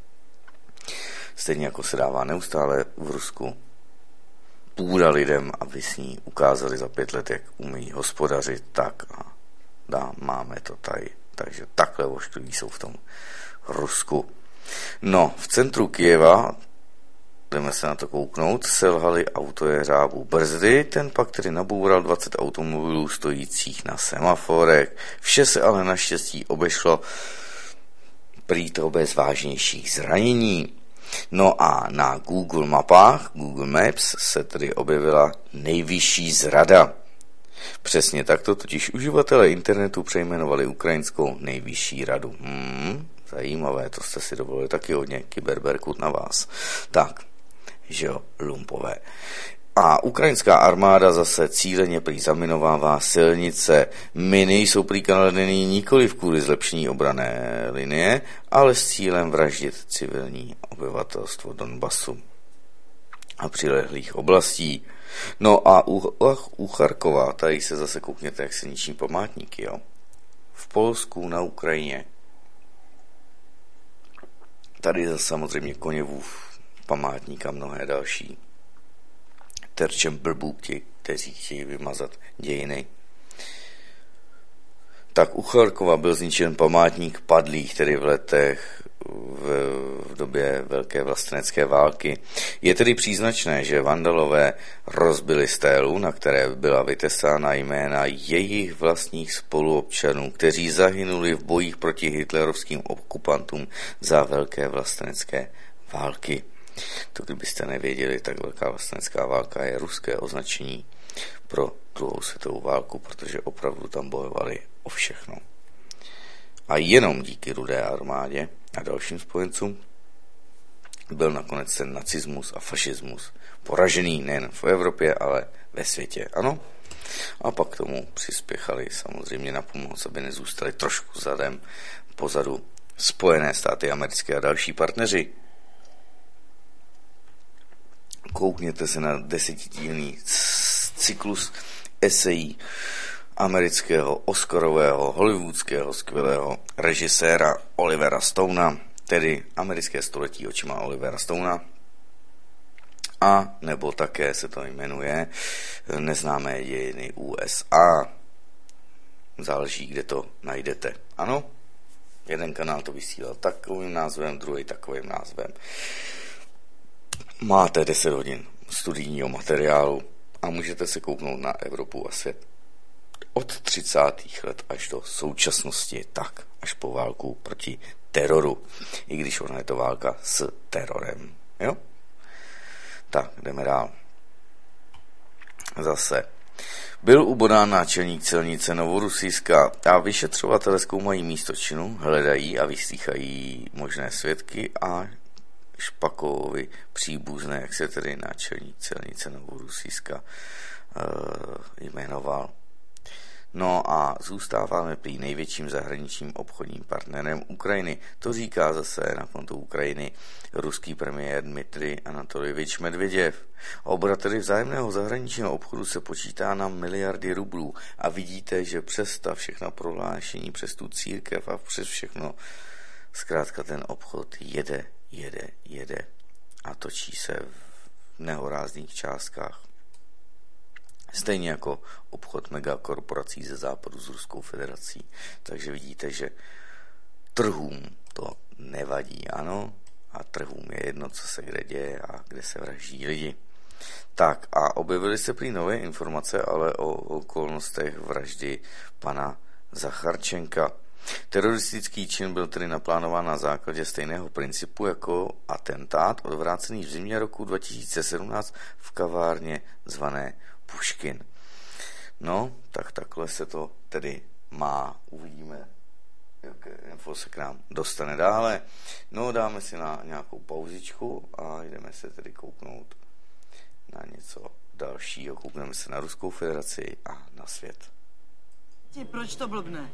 Stejně jako se dává neustále v Rusku půda lidem, aby s ní ukázali za pět let, jak umí hospodařit, tak a dá, máme to tady. Takže takhle oškliví jsou v tom Rusku. No, v centru Kyjeva, jdeme se na to kouknout, selhali autojeřábů brzdy, ten pak tedy naboural dvacet automobilů stojících na semaforech. Vše se ale naštěstí obešlo prý to bez vážnějších zranění. No a na Google mapách, Google Maps, se tedy objevila nejvyšší zrada. Přesně takto totiž uživatelé internetu přejmenovali ukrajinskou nejvyšší radu. Hmm, zajímavé, to jste si dovolili taky hodně, kyberberkut na vás. Tak, že jo, lumpové. A ukrajinská armáda zase cíleně prý zaminovává silnice. Miny jsou prý kladeny nikoli kvůli zlepšení obranné linie, ale s cílem vraždit civilní obyvatelstvo Donbasu a přilehlých oblastí. No a u, u Charkova, tady se zase koukněte, jak se ničí památníky, jo. V Polsku, na Ukrajině. Tady zase samozřejmě Koněvův památník a mnohé další. Terčem blbů ti, kteří chtějí vymazat dějiny. Tak u Charkova byl zničen památník padlých, tedy v letech v, v době Velké vlastenecké války. Je tedy příznačné, že vandalové rozbili stélu, na které byla vytesána jména jejich vlastních spoluobčanů, kteří zahynuli v bojích proti hitlerovským okupantům za Velké vlastenecké války. To kdybyste nevěděli, tak Velká vlastenecká válka je ruské označení pro druhou světovou válku, protože opravdu tam bojovali o všechno. A jenom díky Rudé armádě a dalším spojencům byl nakonec ten nacismus a fašismus poražený nejen v Evropě, ale ve světě. Ano? A pak k tomu přispěchali samozřejmě na pomoc, aby nezůstali trošku zadem pozadu Spojené státy americké a další partneři. Koukněte se na desetidílný cyklus esejí amerického, oscarového, hollywoodského skvělého režiséra Olivera Stonea, tedy Americké století očima Olivera Stonea, a nebo také se to jmenuje Neznámé dějiny U S A. Záleží, kde to najdete. Ano, jeden kanál to vysílal takovým názvem, druhý takovým názvem. Máte deset hodin studijního materiálu a můžete se kouknout na Evropu a svět od třicátých let až do současnosti, tak až po válku proti teroru, i když ona je to válka s terorem. Jo? Tak, jdeme dál. Zase. Byl ubodán náčelník celnice Novorusijska a vyšetřovatele zkoumají místo činu, hledají a vyslýchají možné svědky a Špakovovi příbuzné, jak se tedy náčelník celnice Novorusijska uh, jmenoval. No a zůstáváme prý největším zahraničním obchodním partnerem Ukrajiny. To říká zase na konto Ukrajiny ruský premiér Dmitrij Anatolievič Medvěděv. Obrat tedy vzájemného zahraničního obchodu se počítá na miliardy rublů a vidíte, že přes ta všechna prohlášení, přes tu církev a přes všechno, zkrátka ten obchod jede, jede, jede a točí se v nehorázných částkách. Stejně jako obchod megakorporací ze západu s Ruskou federací. Takže vidíte, že trhům to nevadí, ano, a trhům je jedno, co se kde děje a kde se vraždí lidi. Tak a objevily se prý nové informace, ale o okolnostech vraždy pana Zacharčenka. Teroristický čin byl tedy naplánován na základě stejného principu jako atentát odvrácený v zimě roku dva tisíce sedmnáct v kavárně zvané Puškin. No, tak takhle se to tedy má. Uvidíme, jaké info se k nám dostane dále. No, dáme si na nějakou pauzičku a jdeme se tedy kouknout na něco dalšího. Koukneme se na Ruskou federaci a na svět. Proč to blbne?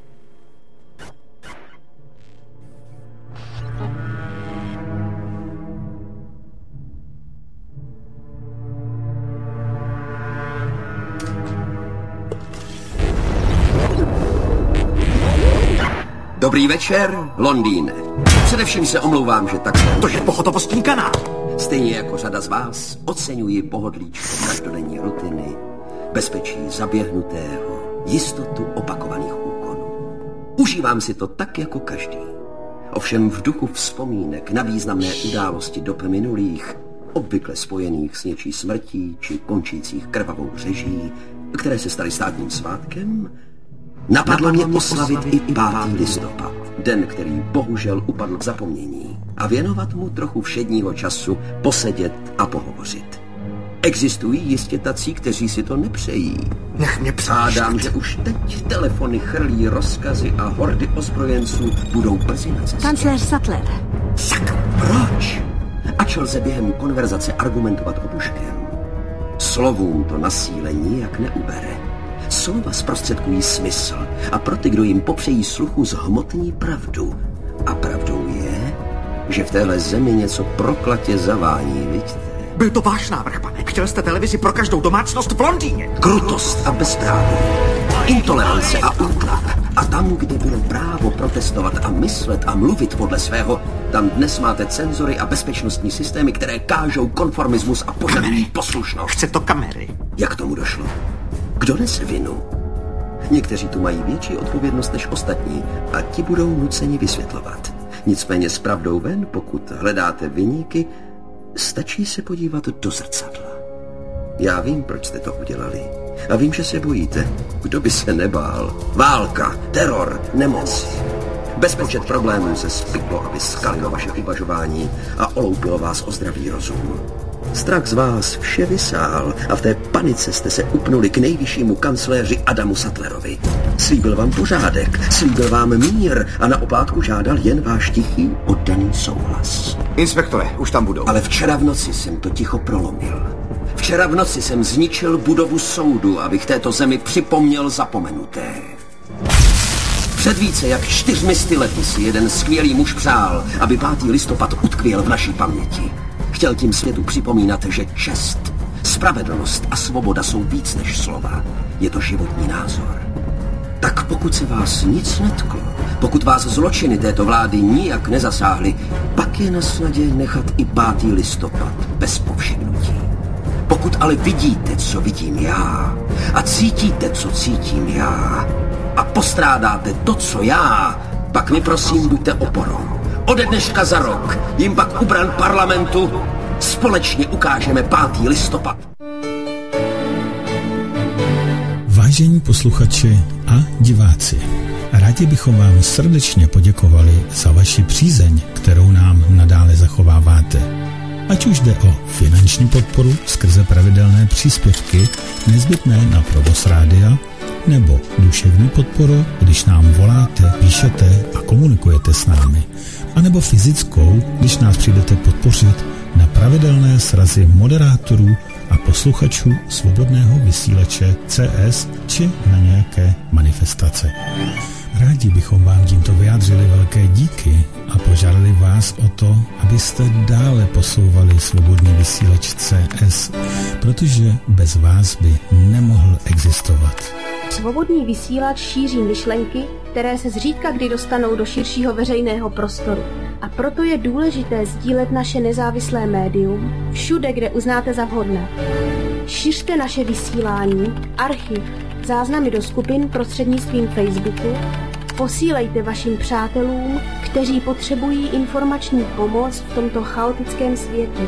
Dobrý večer, Londýne. Především se omlouvám, že tak... To je pohotovostní kanál. Stejně jako řada z vás oceňuji pohodlíčko každodenní rutiny, bezpečí zaběhnutého, jistotu opakovaných úkonů. Užívám si to tak jako každý. Ovšem v duchu vzpomínek na významné události dob minulých, obvykle spojených s něčí smrtí či končících krvavou řeží, které se staly státním svátkem, napadlo mě oslavit i pátý listopad, den, který bohužel upadl k zapomnění, a věnovat mu trochu všedního času, posedět a pohovořit. Existují jistě tací, kteří si to nepřejí. Nech mě přádám, že už teď telefony chrlí rozkazy a hordy ozbrojenců budou brzy na cestě. Kancléř Sattler. Sakra, proč? Ač lze během konverzace argumentovat obuškem, slovům to na síle nijak neubere. Slova zprostředkují smysl a pro ty, kdo jim popřejí sluchu, zhmotní pravdu. A pravdou je, že v téhle zemi něco proklatě zavání, vidíte? Byl to váš návrh, pane. Chtěl jste televizi pro každou domácnost v Londýně. Krutost a bezpráví, intolerance a útlak. A tam, kde bylo právo protestovat a myslet a mluvit podle svého, tam dnes máte cenzory a bezpečnostní systémy, které kážou konformismus a požadují poslušnost. Chce to kamery. Jak tomu došlo? Kdo nese vinu? Někteří tu mají větší odpovědnost než ostatní a ti budou nuceni vysvětlovat. Nicméně s pravdou ven, pokud hledáte viníky, stačí se podívat do zrcadla. Já vím, proč jste to udělali. A vím, že se bojíte. Kdo by se nebál? Válka, teror, nemoc. Bezpočet problémů se spiklo, aby skalilo vaše uvažování a oloupilo vás o zdravý rozum. Strach z vás vše vysál a v té panice jste se upnuli k nejvyššímu kancléři Adamu Sattlerovi. Slíbil vám pořádek, slíbil vám mír a na oplátku žádal jen váš tichý oddaný souhlas. Inspektore, už tam budou. Ale včera v noci jsem to ticho prolomil. Včera v noci jsem zničil budovu soudu, abych této zemi připomněl zapomenuté. Před více jak čtyřmisty lety si jeden skvělý muž přál, aby pátý listopad utkvěl v naší paměti. Chtěl tím světu připomínat, že čest, spravedlnost a svoboda jsou víc než slova. Je to životní názor. Tak pokud se vás nic netklo, pokud vás zločiny této vlády nijak nezasáhly, pak je na snadě nechat i pátý listopad bez povšimnutí. Pokud ale vidíte, co vidím já, a cítíte, co cítím já, a postrádáte to, co já, pak mi prosím buďte oporou. Ode dneška za rok jim pak u bran parlamentu společně ukážeme pátý listopad. Vážení posluchači a diváci, rádi bychom vám srdečně poděkovali za vaši přízeň, kterou nám nadále zachováváte. Ať už jde o finanční podporu skrze pravidelné příspěvky nezbytné na provoz rádia, nebo duševní podporu, když nám voláte, píšete a komunikujete s námi, anebo fyzickou, když nás přijdete podpořit na pravidelné srazy moderátorů a posluchačů svobodného vysílače C S či na nějaké manifestace. Rádi bychom vám tímto vyjádřili velké díky a požádali vás o to, abyste dále posouvali svobodný vysílač C S, protože bez vás by nemohl existovat. Svobodný vysílač šíří myšlenky, které se zřídka kdy dostanou do širšího veřejného prostoru. A proto je důležité sdílet naše nezávislé médium všude, kde uznáte za vhodné. Šiřte naše vysílání, archiv, záznamy do skupin prostřednictvím Facebooku, posílejte vašim přátelům, kteří potřebují informační pomoc v tomto chaotickém světě.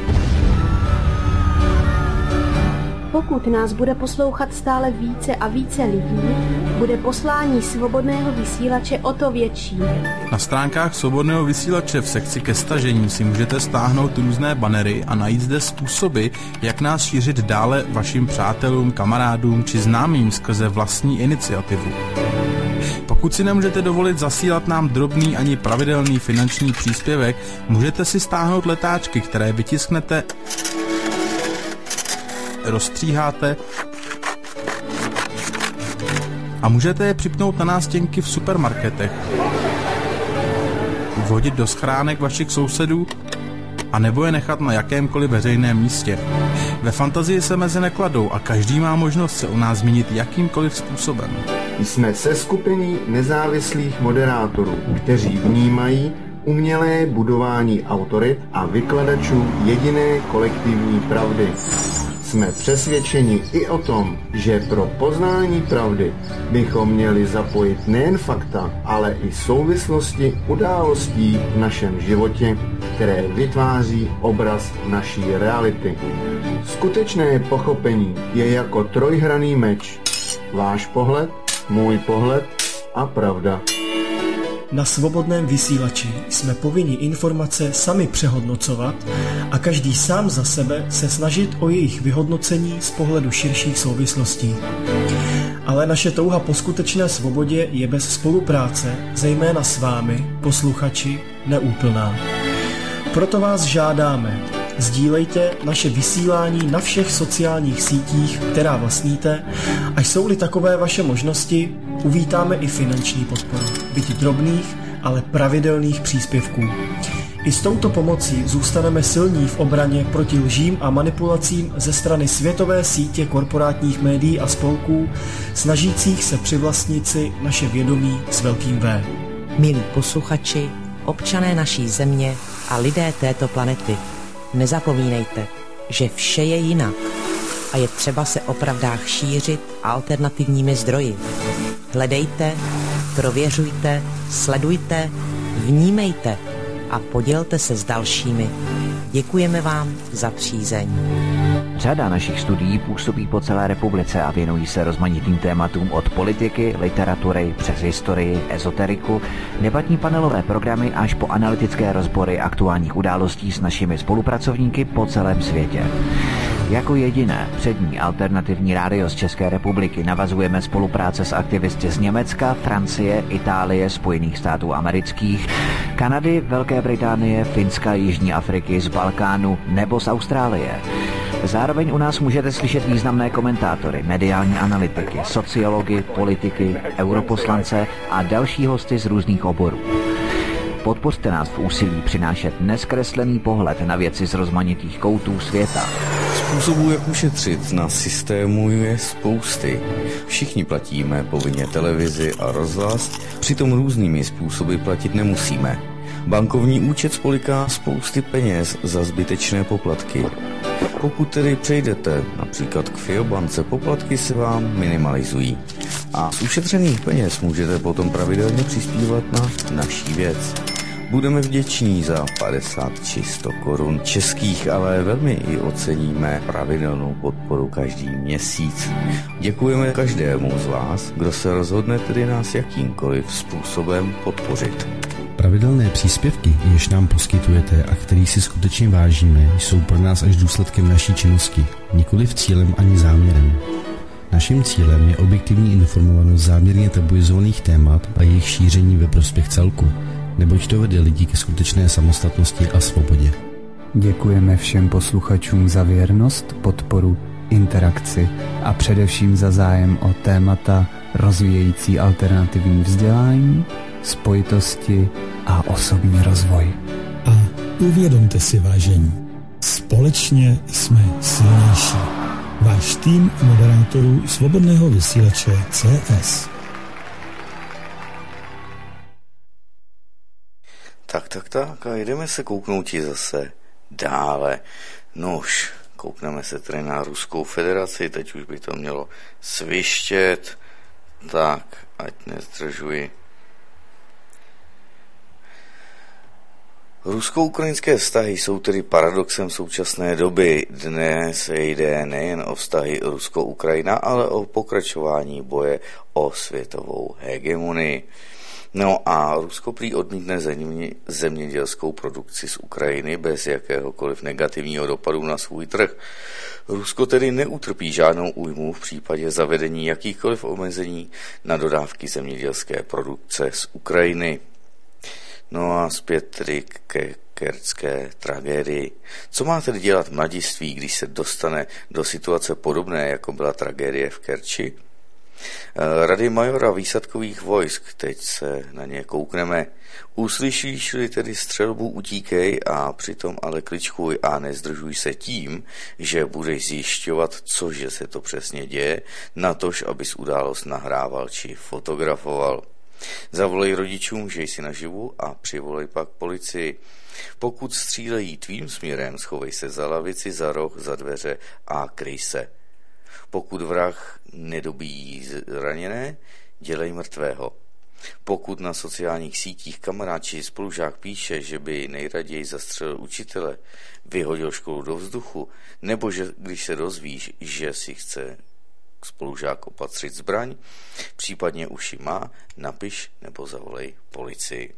Pokud nás bude poslouchat stále více a více lidí, bude poslání svobodného vysílače o to větší. Na stránkách svobodného vysílače v sekci ke stažení si můžete stáhnout různé banery a najít zde způsoby, jak nás šířit dále vašim přátelům, kamarádům či známým skrze vlastní iniciativu. Pokud si nemůžete dovolit zasílat nám drobný ani pravidelný finanční příspěvek, můžete si stáhnout letáčky, které vytisknete, rozstříháte a můžete je připnout na nástěnky v supermarketech, vhodit do schránek vašich sousedů a nebo je nechat na jakémkoliv veřejném místě. Ve fantazii se meze nekladou a každý má možnost se o nás zmínit jakýmkoliv způsobem. Jsme seskupení nezávislých moderátorů, kteří vnímají umělé budování autorit a vykladačů jediné kolektivní pravdy. Jsme přesvědčeni i o tom, že pro poznání pravdy bychom měli zapojit nejen fakta, ale i souvislosti událostí v našem životě, které vytváří obraz naší reality. Skutečné pochopení je jako trojhranný meč. Váš pohled, můj pohled a pravda. Na svobodném vysílači jsme povinni informace sami přehodnocovat a každý sám za sebe se snažit o jejich vyhodnocení z pohledu širších souvislostí. Ale naše touha po skutečné svobodě je bez spolupráce, zejména s vámi, posluchači, neúplná. Proto vás žádáme, sdílejte naše vysílání na všech sociálních sítích, která vlastníte, a jsou-li takové vaše možnosti, uvítáme i finanční podporu, byť drobných, ale pravidelných příspěvků. I s touto pomocí zůstaneme silní v obraně proti lžím a manipulacím ze strany světové sítě korporátních médií a spolků, snažících se přivlastnit si naše vědomí s velkým V. Milí posluchači, občané naší země a lidé této planety, nezapomínejte, že vše je jinak a je třeba se o pravdách šířit alternativními zdroji. Hledejte, prověřujte, sledujte, vnímejte a podělte se s dalšími. Děkujeme vám za přízeň. Řada našich studií působí po celé republice a věnují se rozmanitým tématům od politiky, literatury přes historii, ezoteriku, debatní panelové programy až po analytické rozbory aktuálních událostí s našimi spolupracovníky po celém světě. Jako jediné přední alternativní rádio z České republiky navazujeme spolupráce s aktivisty z Německa, Francie, Itálie, Spojených států amerických, Kanady, Velké Británie, Finska, Jižní Afriky, z Balkánu nebo z Austrálie. Zároveň u nás můžete slyšet významné komentátory, mediální analytiky, sociology, politiky, europoslance a další hosty z různých oborů. Podpořte nás v úsilí přinášet neskreslený pohled na věci z rozmanitých koutů světa. Způsobů, jak ušetřit na systému, je spousty. Všichni platíme povinně televizi a rozhlas, přitom různými způsoby platit nemusíme. Bankovní účet spoliká spousty peněz za zbytečné poplatky. Pokud tedy přejdete například k Fiobance, poplatky se vám minimalizují. A z ušetřených peněz můžete potom pravidelně přispívat na naší věc. Budeme vděční za padesát či sto korun českých, ale velmi i oceníme pravidelnou podporu každý měsíc. Děkujeme každému z vás, kdo se rozhodne tedy nás jakýmkoliv způsobem podpořit. Pravidelné příspěvky, jež nám poskytujete a který si skutečně vážíme, jsou pro nás až důsledkem naší činnosti, nikoliv cílem ani záměrem. Naším cílem je objektivní informovanost záměrně tabuizovaných témat a jejich šíření ve prospěch celku, neboť to vede lidi ke skutečné samostatnosti a svobodě. Děkujeme všem posluchačům za věrnost, podporu, interakci a především za zájem o témata rozvíjející alternativní vzdělání, spojitosti a osobní rozvoj. A uvědomte si, vážení, společně jsme silnější. Váš tým moderátorů svobodného vysílače C S. Tak, tak, tak a jdeme se kouknout zase dále. Nož, koukneme se tedy na Ruskou federaci, teď už by to mělo svištět, tak, ať nezdržuji. Rusko-ukrajinské vztahy jsou tedy paradoxem současné doby. Dnes jde nejen o vztahy Rusko-Ukrajina, ale o pokračování boje o světovou hegemonii. No a Rusko prý odmítne zemědělskou produkci z Ukrajiny bez jakéhokoliv negativního dopadu na svůj trh. Rusko tedy neutrpí žádnou újmu v případě zavedení jakýchkoliv omezení na dodávky zemědělské produkce z Ukrajiny. No a zpět tedy ke kerčské tragédii. Co má tedy dělat mladiství, když se dostane do situace podobné, jako byla tragédie v Kerči? Rady majora výsadkových vojsk, teď se na ně koukneme. Uslyšíš-li tedy střelbu, utíkej a přitom ale kličkuj a nezdržuj se tím, že budeš zjišťovat, cože se to přesně děje, natož abys událost nahrával či fotografoval. Zavolej rodičům, žej si naživu a přivolej pak policii. Pokud střílejí tvým směrem, schovej se za lavici, za roh, za dveře a kryj se. Pokud vrah nedobíjí zraněné, dělej mrtvého. Pokud na sociálních sítích kamarád či spolužák píše, že by nejraději zastřelil učitele, vyhodil školu do vzduchu, nebo že když se dozvíš, že si chce spolužák opatřit zbraň, případně už ji má, napiš nebo zavolej policii.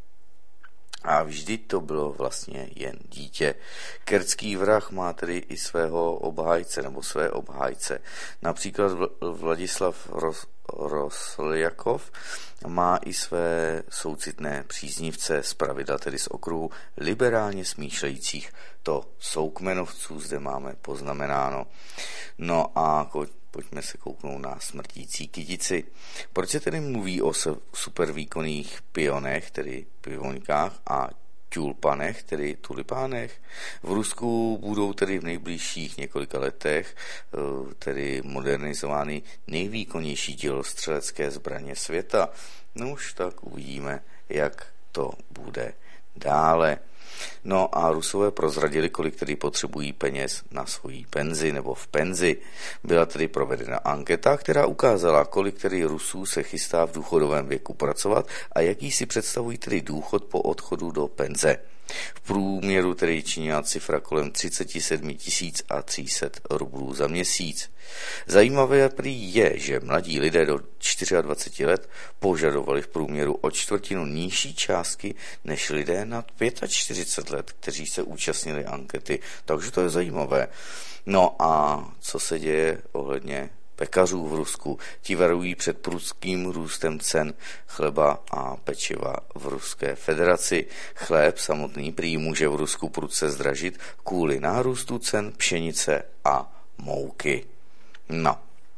A vždy to bylo vlastně jen dítě. Kercký vrah má tedy i svého obhájce nebo své obhájce. Například Vladislav Ros- Rosljakov má i své soucitné příznivce, zpravidla tedy z okruhu liberálně smýšlejících. To soukmenovců zde máme poznamenáno. No a pojďme se kouknout na smrtící kytici. Proč se tedy mluví o supervýkonných pionech, tedy pivoňkách, a tulpanech, tedy tulipánech? V Rusku budou tedy v nejbližších několika letech tedy modernizovány nejvýkonnější dělostřelecké zbraně světa. No už tak uvidíme, jak to bude dále. No a Rusové prozradili, kolik tedy potřebují peněz na svoji penzi nebo v penzi. Byla tedy provedena anketa, která ukázala, kolik tedy Rusů se chystá v důchodovém věku pracovat a jaký si představují tedy důchod po odchodu do penze. V průměru tedy činila cifra kolem třicet sedm tisíc tři sta rublů za měsíc. Zajímavé prý je, že mladí lidé do dvacet čtyři let požadovali v průměru o čtvrtinu nižší částky než lidé nad čtyřicet pět let, kteří se účastnili ankety, takže to je zajímavé. No a co se děje ohledně pekařů v Rusku? Ti varují před prudkým růstem cen chleba a pečiva v Ruské federaci. Chléb samotný prý může v Rusku prudce zdražit kvůli nárůstu cen pšenice a mouky. No.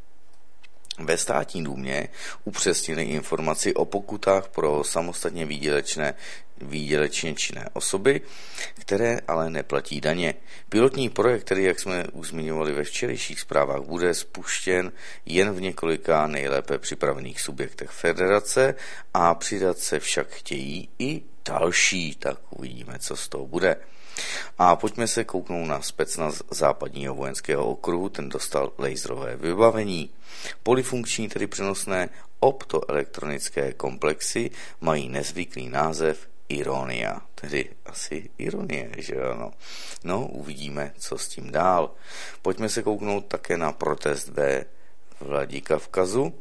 Ve státní důmě upřesnili informaci o pokutách pro samostatně výdělečné výdělečně činné osoby, které ale neplatí daně. Pilotní projekt, který, jak jsme už zmiňovali ve včerejších zprávách, bude spuštěn jen v několika nejlépe připravených subjektech federace a přidat se však chtějí i další, tak uvidíme, co z toho bude. A pojďme se kouknout na specnaz západního vojenského okruhu, ten dostal laserové vybavení. Polifunkční, tedy přenosné optoelektronické komplexy, mají nezvyklý název Ironia, tedy asi ironie, že ano. No, uvidíme, co s tím dál. Pojďme se kouknout také na protest ve Vladikavkazu.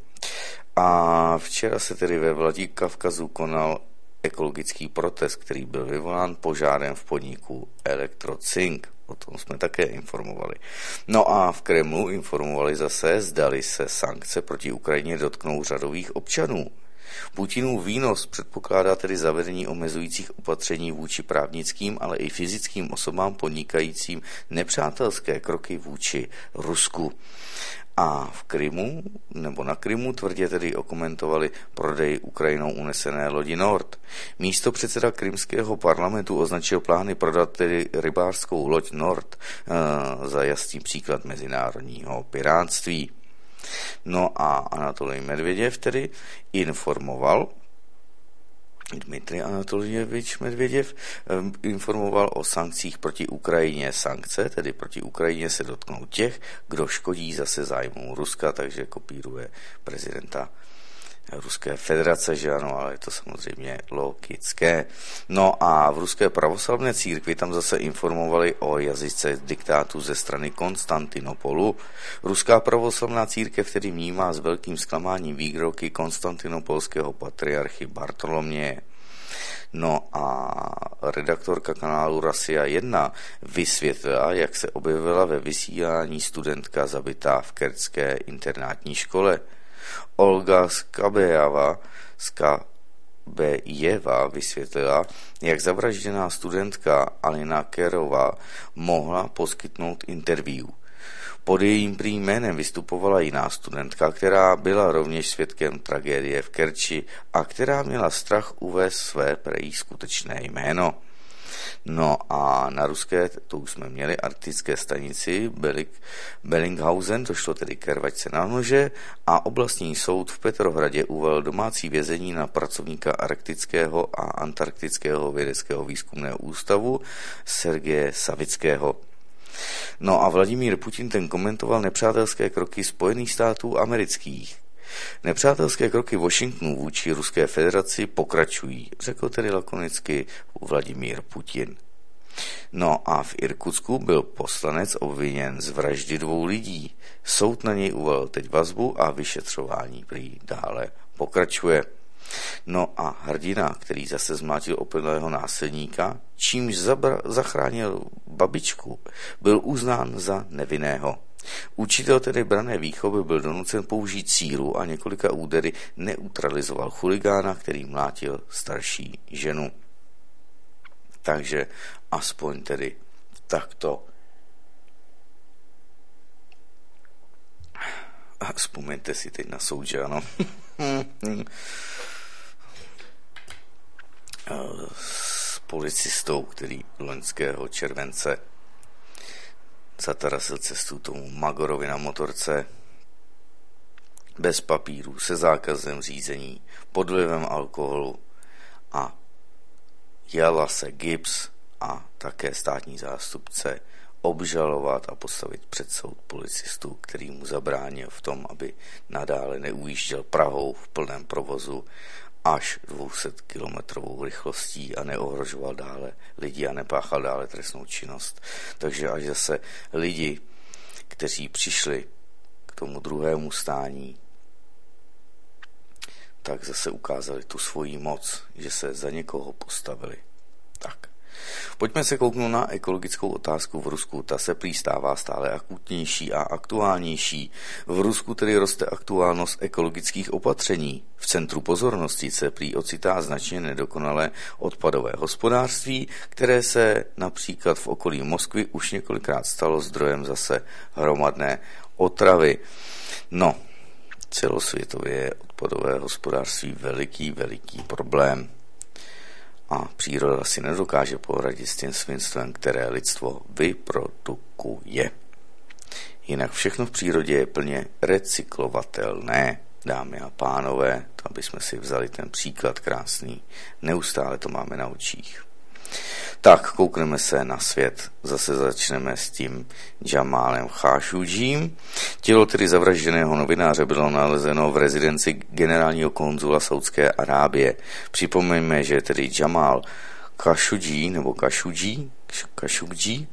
A včera se tedy ve Vladikavkazu konal ekologický protest, který byl vyvolán požárem v podniku Elektrocink. O tom jsme také informovali. No a v Kremlu informovali zase, zdali se sankce proti Ukrajině dotknou řadových občanů. Putinův výnos předpokládá tedy zavedení omezujících opatření vůči právnickým, ale i fyzickým osobám podnikajícím nepřátelské kroky vůči Rusku. A v Krymu, nebo na Krymu, tvrdě tedy okomentovali prodej Ukrajinou unesené lodi Nord. Místo předseda krymského parlamentu označil plány prodat tedy rybářskou loď Nord e, za jasný příklad mezinárodního pirátství. No a Anatolij Medvěděv tedy informoval, Dmitrij Anatolievič Medvěděv informoval o sankcích proti Ukrajině. Sankce, tedy proti Ukrajině, se dotknou těch, kdo škodí zase zájmům Ruska, takže kopíruje prezidenta Ruské federace, že ano, ale je to samozřejmě logické. No a v Ruské pravoslavné církvi tam zase informovali o jazyce diktátu ze strany Konstantinopolu. Ruská pravoslavná církev tedy vnímá s velkým zklamáním výroky konstantinopolského patriarchy Bartoloměje. No a redaktorka kanálu Rasia jedna vysvětlila, jak se objevila ve vysílání studentka zabitá v kerčské internátní škole. Olga Skabejeva, Skabejeva vysvětlila, jak zavražděná studentka Alina Kerová mohla poskytnout interview. Pod jejím prý jménem vystupovala jiná studentka, která byla rovněž svědkem tragédie v Kerči a která měla strach uvést své prej skutečné jméno. No a na ruské, to už jsme měli, arktické stanici Bellinghausen, to šlo tedy ke rvačce na nože a oblastní soud v Petrohradě uvalil domácí vězení na pracovníka Arktického a Antarktického vědeckého výzkumného ústavu Sergeje Savického. No a Vladimír Putin ten komentoval nepřátelské kroky Spojených států amerických. Nepřátelské kroky Washingtonu vůči Ruské federaci pokračují, řekl tedy lakonicky Vladimír Putin. No a v Irkutsku byl poslanec obviněn z vraždy dvou lidí. Soud na něj uvalil teď vazbu a vyšetřování prý dále pokračuje. No a hrdina, který zase zmlátil opilého násilníka, čímž zabra- zachránil babičku, byl uznán za nevinného. Učitel tedy branné výchovy byl donucen použít sílu a několika údery neutralizoval chuligána, který mlátil starší ženu. Takže aspoň tedy takto. A vzpomeňte si teď na soud, že ano. S policistou, který loňského července zatarasil cestu tomu Magorovi na motorce bez papíru, se zákazem řízení, pod vlivem alkoholu a jala se Gibbs a také státní zástupce obžalovat a postavit před soud policistu, který mu zabránil v tom, aby nadále neujížděl Prahou v plném provozu až dvě stě kilometrovou rychlostí a neohrožoval dále lidi a nepáchal dále trestnou činnost. Takže až zase lidi, kteří přišli k tomu druhému stání, tak zase ukázali tu svoji moc, že se za někoho postavili. Tak. Pojďme se kouknout na ekologickou otázku v Rusku. Ta se prý stává stále akutnější a aktuálnější. V Rusku tedy roste aktuálnost ekologických opatření. V centru pozornosti se prý ocitá značně nedokonalé odpadové hospodářství, které se například v okolí Moskvy už několikrát stalo zdrojem zase hromadné otravy. No, celosvětově je odpadové hospodářství veliký, veliký problém. A příroda si nedokáže poradit s tím svinstvem, které lidstvo vyprodukuje. Jinak všechno v přírodě je plně recyklovatelné, dámy a pánové, to aby jsme si vzali ten příklad krásný. Neustále to máme na očích. Tak, koukneme se na svět. Zase začneme s tím Jamálem Khashoggím. Tělo tedy zavražděného novináře bylo nalezeno v rezidenci generálního konzula Saúdské Arábie. Připomeňme, že tedy Jamal Khashoggi nebo Khashoggi, Khashoggi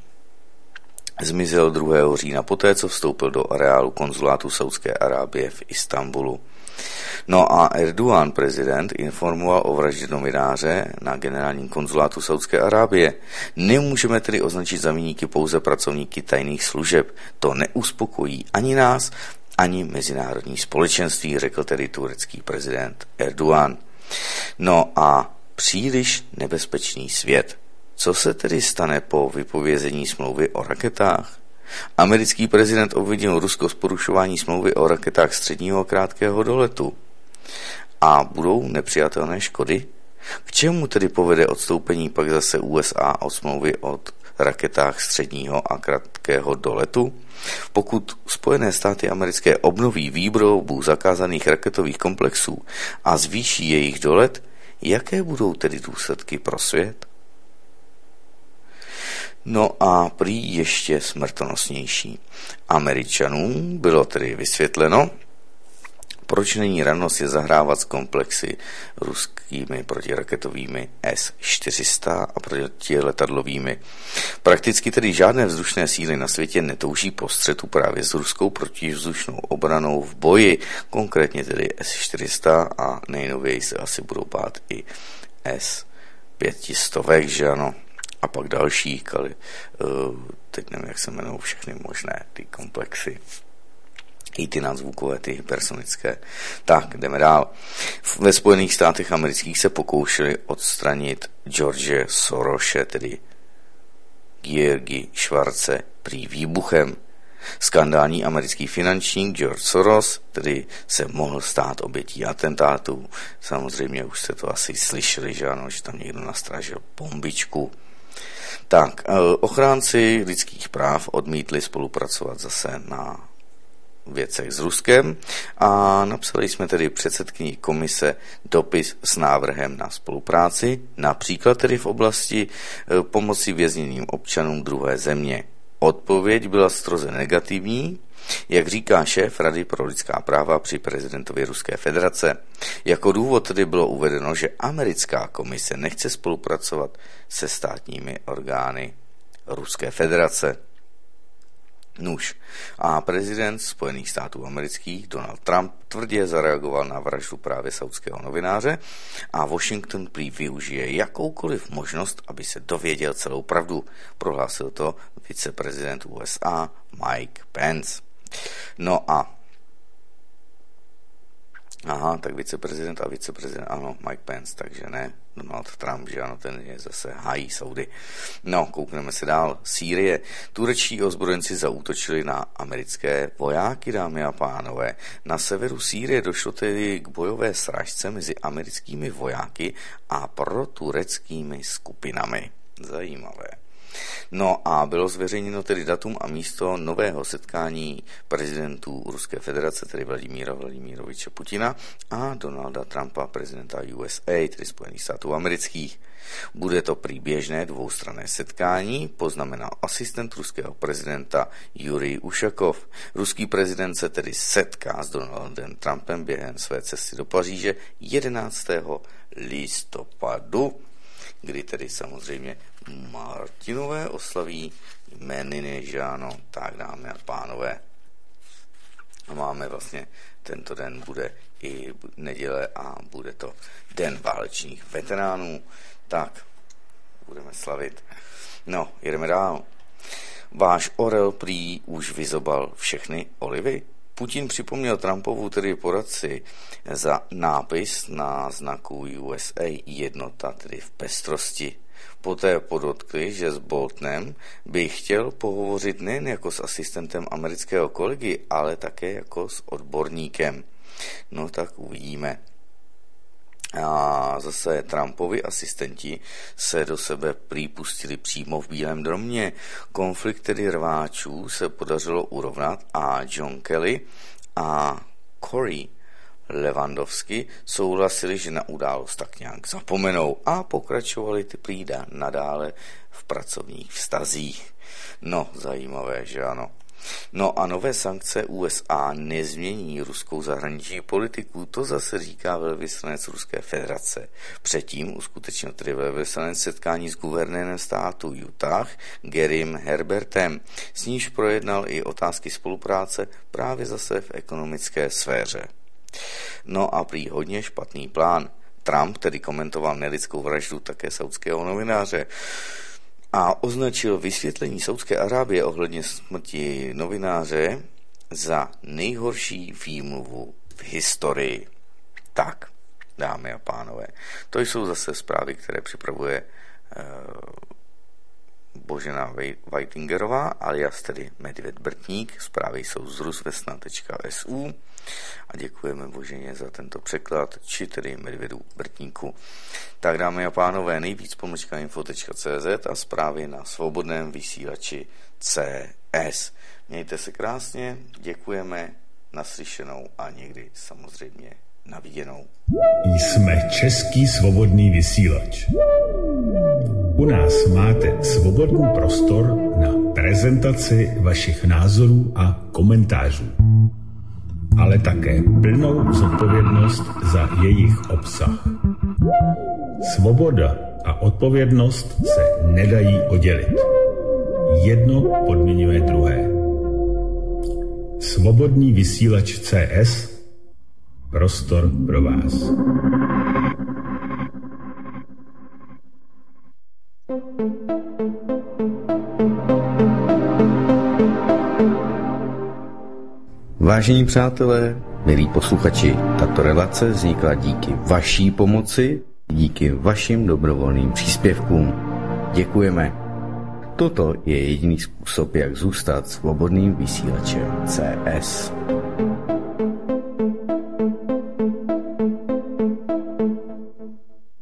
zmizel druhého října poté, co vstoupil do areálu konzulátu Saúdské Arábie v Istanbulu. No a Erdogan, prezident, informoval o vraždě novináře na generálním konzulátu Saúdské Arábie. Nemůžeme tedy označit za viníky pouze pracovníky tajných služeb. To neuspokojí ani nás, ani mezinárodní společenství, řekl tedy turecký prezident Erdogan. No a příliš nebezpečný svět. Co se tedy stane po vypovězení smlouvy o raketách? Americký prezident obvinil Rusko z porušování smlouvy o raketách středního a krátkého doletu. A budou nepřijatelné škody? K čemu tedy povede odstoupení pak zase U S A od smlouvy o raketách středního a krátkého doletu? Pokud Spojené státy americké obnoví výrobu zakázaných raketových komplexů a zvýší jejich dolet, jaké budou tedy důsledky pro svět? No a prý ještě smrtonosnější. Američanům bylo tedy vysvětleno, proč není radost je zahrávat s komplexy ruskými protiraketovými S čtyři sta a protiletadlovými. Prakticky tedy žádné vzdušné síly na světě netouží po střetu právě s ruskou protivzdušnou obranou v boji, konkrétně tedy S čtyři sta a nejnověji se asi budou bát i S pět set, že ano. A pak další, kali, teď nevím, jak se jmenují všechny možné ty komplexy. I ty nadzvukové, ty hypersonické. Tak, jdeme dál. Ve Spojených státech amerických se pokoušeli odstranit George Sorose, tedy Georgi Schwarze, prý výbuchem. Skandální americký finančník George Soros, tedy se mohl stát obětí atentátu. Samozřejmě už jste to asi slyšeli, že ano, že tam někdo nastražil bombičku. Tak, ochránci lidských práv odmítli spolupracovat zase na věcech s Ruskem a napsali jsme tedy předsedkyni komise dopis s návrhem na spolupráci, například tedy v oblasti pomoci vězněným občanům druhé země. Odpověď byla stroze negativní, jak říká šéf Rady pro lidská práva při prezidentovi Ruské federace. Jako důvod tedy bylo uvedeno, že americká komise nechce spolupracovat se státními orgány Ruské federace. Nuž. A prezident Spojených států amerických Donald Trump tvrdě zareagoval na vraždu právě saudského novináře a Washington prý využije jakoukoliv možnost, aby se dověděl celou pravdu. Prohlásil to viceprezident U S A Mike Pence. No a Aha, tak viceprezident a viceprezident, ano, Mike Pence, takže ne Donald Trump, že ano, ten je zase hájí Saudy. No, koukneme se dál. Sýrie. Turečtí ozbrojenci zaútočili na americké vojáky, dámy a pánové. Na severu Sýrie došlo tedy k bojové srážce mezi americkými vojáky a protureckými skupinami. Zajímavé. No a bylo zveřejněno tedy datum a místo nového setkání prezidentů Ruské federace, tedy Vladimíra Vladimíroviče Putina a Donalda Trumpa, prezidenta U S A, tedy Spojených států amerických. Bude to prý běžné dvoustranné setkání, poznamenal asistent ruského prezidenta Jurij Ušakov. Ruský prezident se tedy setká s Donaldem Trumpem během své cesty do Paříže jedenáctého listopadu, kdy tedy samozřejmě Martinové oslaví jmeniny, že ano, tak dámy a pánové. A máme vlastně, tento den bude i neděle a bude to Den válečných veteránů. Tak, budeme slavit. No, jedeme dál. Váš orel prý už vyzobal všechny olivy? Putin připomněl Trumpovu tedy poradci za nápis na znaku U S A jednota, tedy v pestrosti. Poté podotkli, že s Boltonem by chtěl pohovořit nejen jako s asistentem amerického kolegy, ale také jako s odborníkem. No tak uvidíme. A zase Trumpovi asistenti se do sebe prý pustili přímo v Bílém domě. Konflikt tedy rváčů se podařilo urovnat a John Kelly a Corey Lewandowski souhlasili, že na událost tak nějak zapomenou a pokračovali ty prý nadále v pracovních vztazích. No, zajímavé, že ano. No a nové sankce U S A nezmění ruskou zahraniční politiku, to zase říká velvyslanec Ruské federace. Předtím uskutečnil tedy velvyslanec setkání s guvernérem státu Utah Garym Herbertem, s níž projednal i otázky spolupráce právě zase v ekonomické sféře. No a prý hodně špatný plán. Trump tedy komentoval nelidskou vraždu také saudského novináře a označil vysvětlení Saudské Arábie ohledně smrti novináře za nejhorší výmluvu v historii. Tak, dámy a pánové, to jsou zase zprávy, které připravuje uh, Božena Weitingerová, alias tedy Medvěd Brtník. Zprávy jsou z rusvesna tečka es u a děkujeme Boženě za tento překlad, či tedy Medvědu Brtníku. Tak dámy a pánové, nejvíc pomlčka info tečka cé zet a zprávy na svobodném vysílači C S. Mějte se krásně, děkujeme, naslyšenou a někdy samozřejmě na viděnou. Jsme Český svobodný vysílač. U nás máte svobodný prostor na prezentaci vašich názorů a komentářů, ale také plnou zodpovědnost za jejich obsah. Svoboda a odpovědnost se nedají oddělit. Jedno podmiňuje druhé. Svobodný vysílač C S, prostor pro vás. Vážení přátelé, milí posluchači, tato relace vznikla díky vaší pomoci, díky vašim dobrovolným příspěvkům. Děkujeme. Toto je jediný způsob, jak zůstat svobodným vysílačem C S.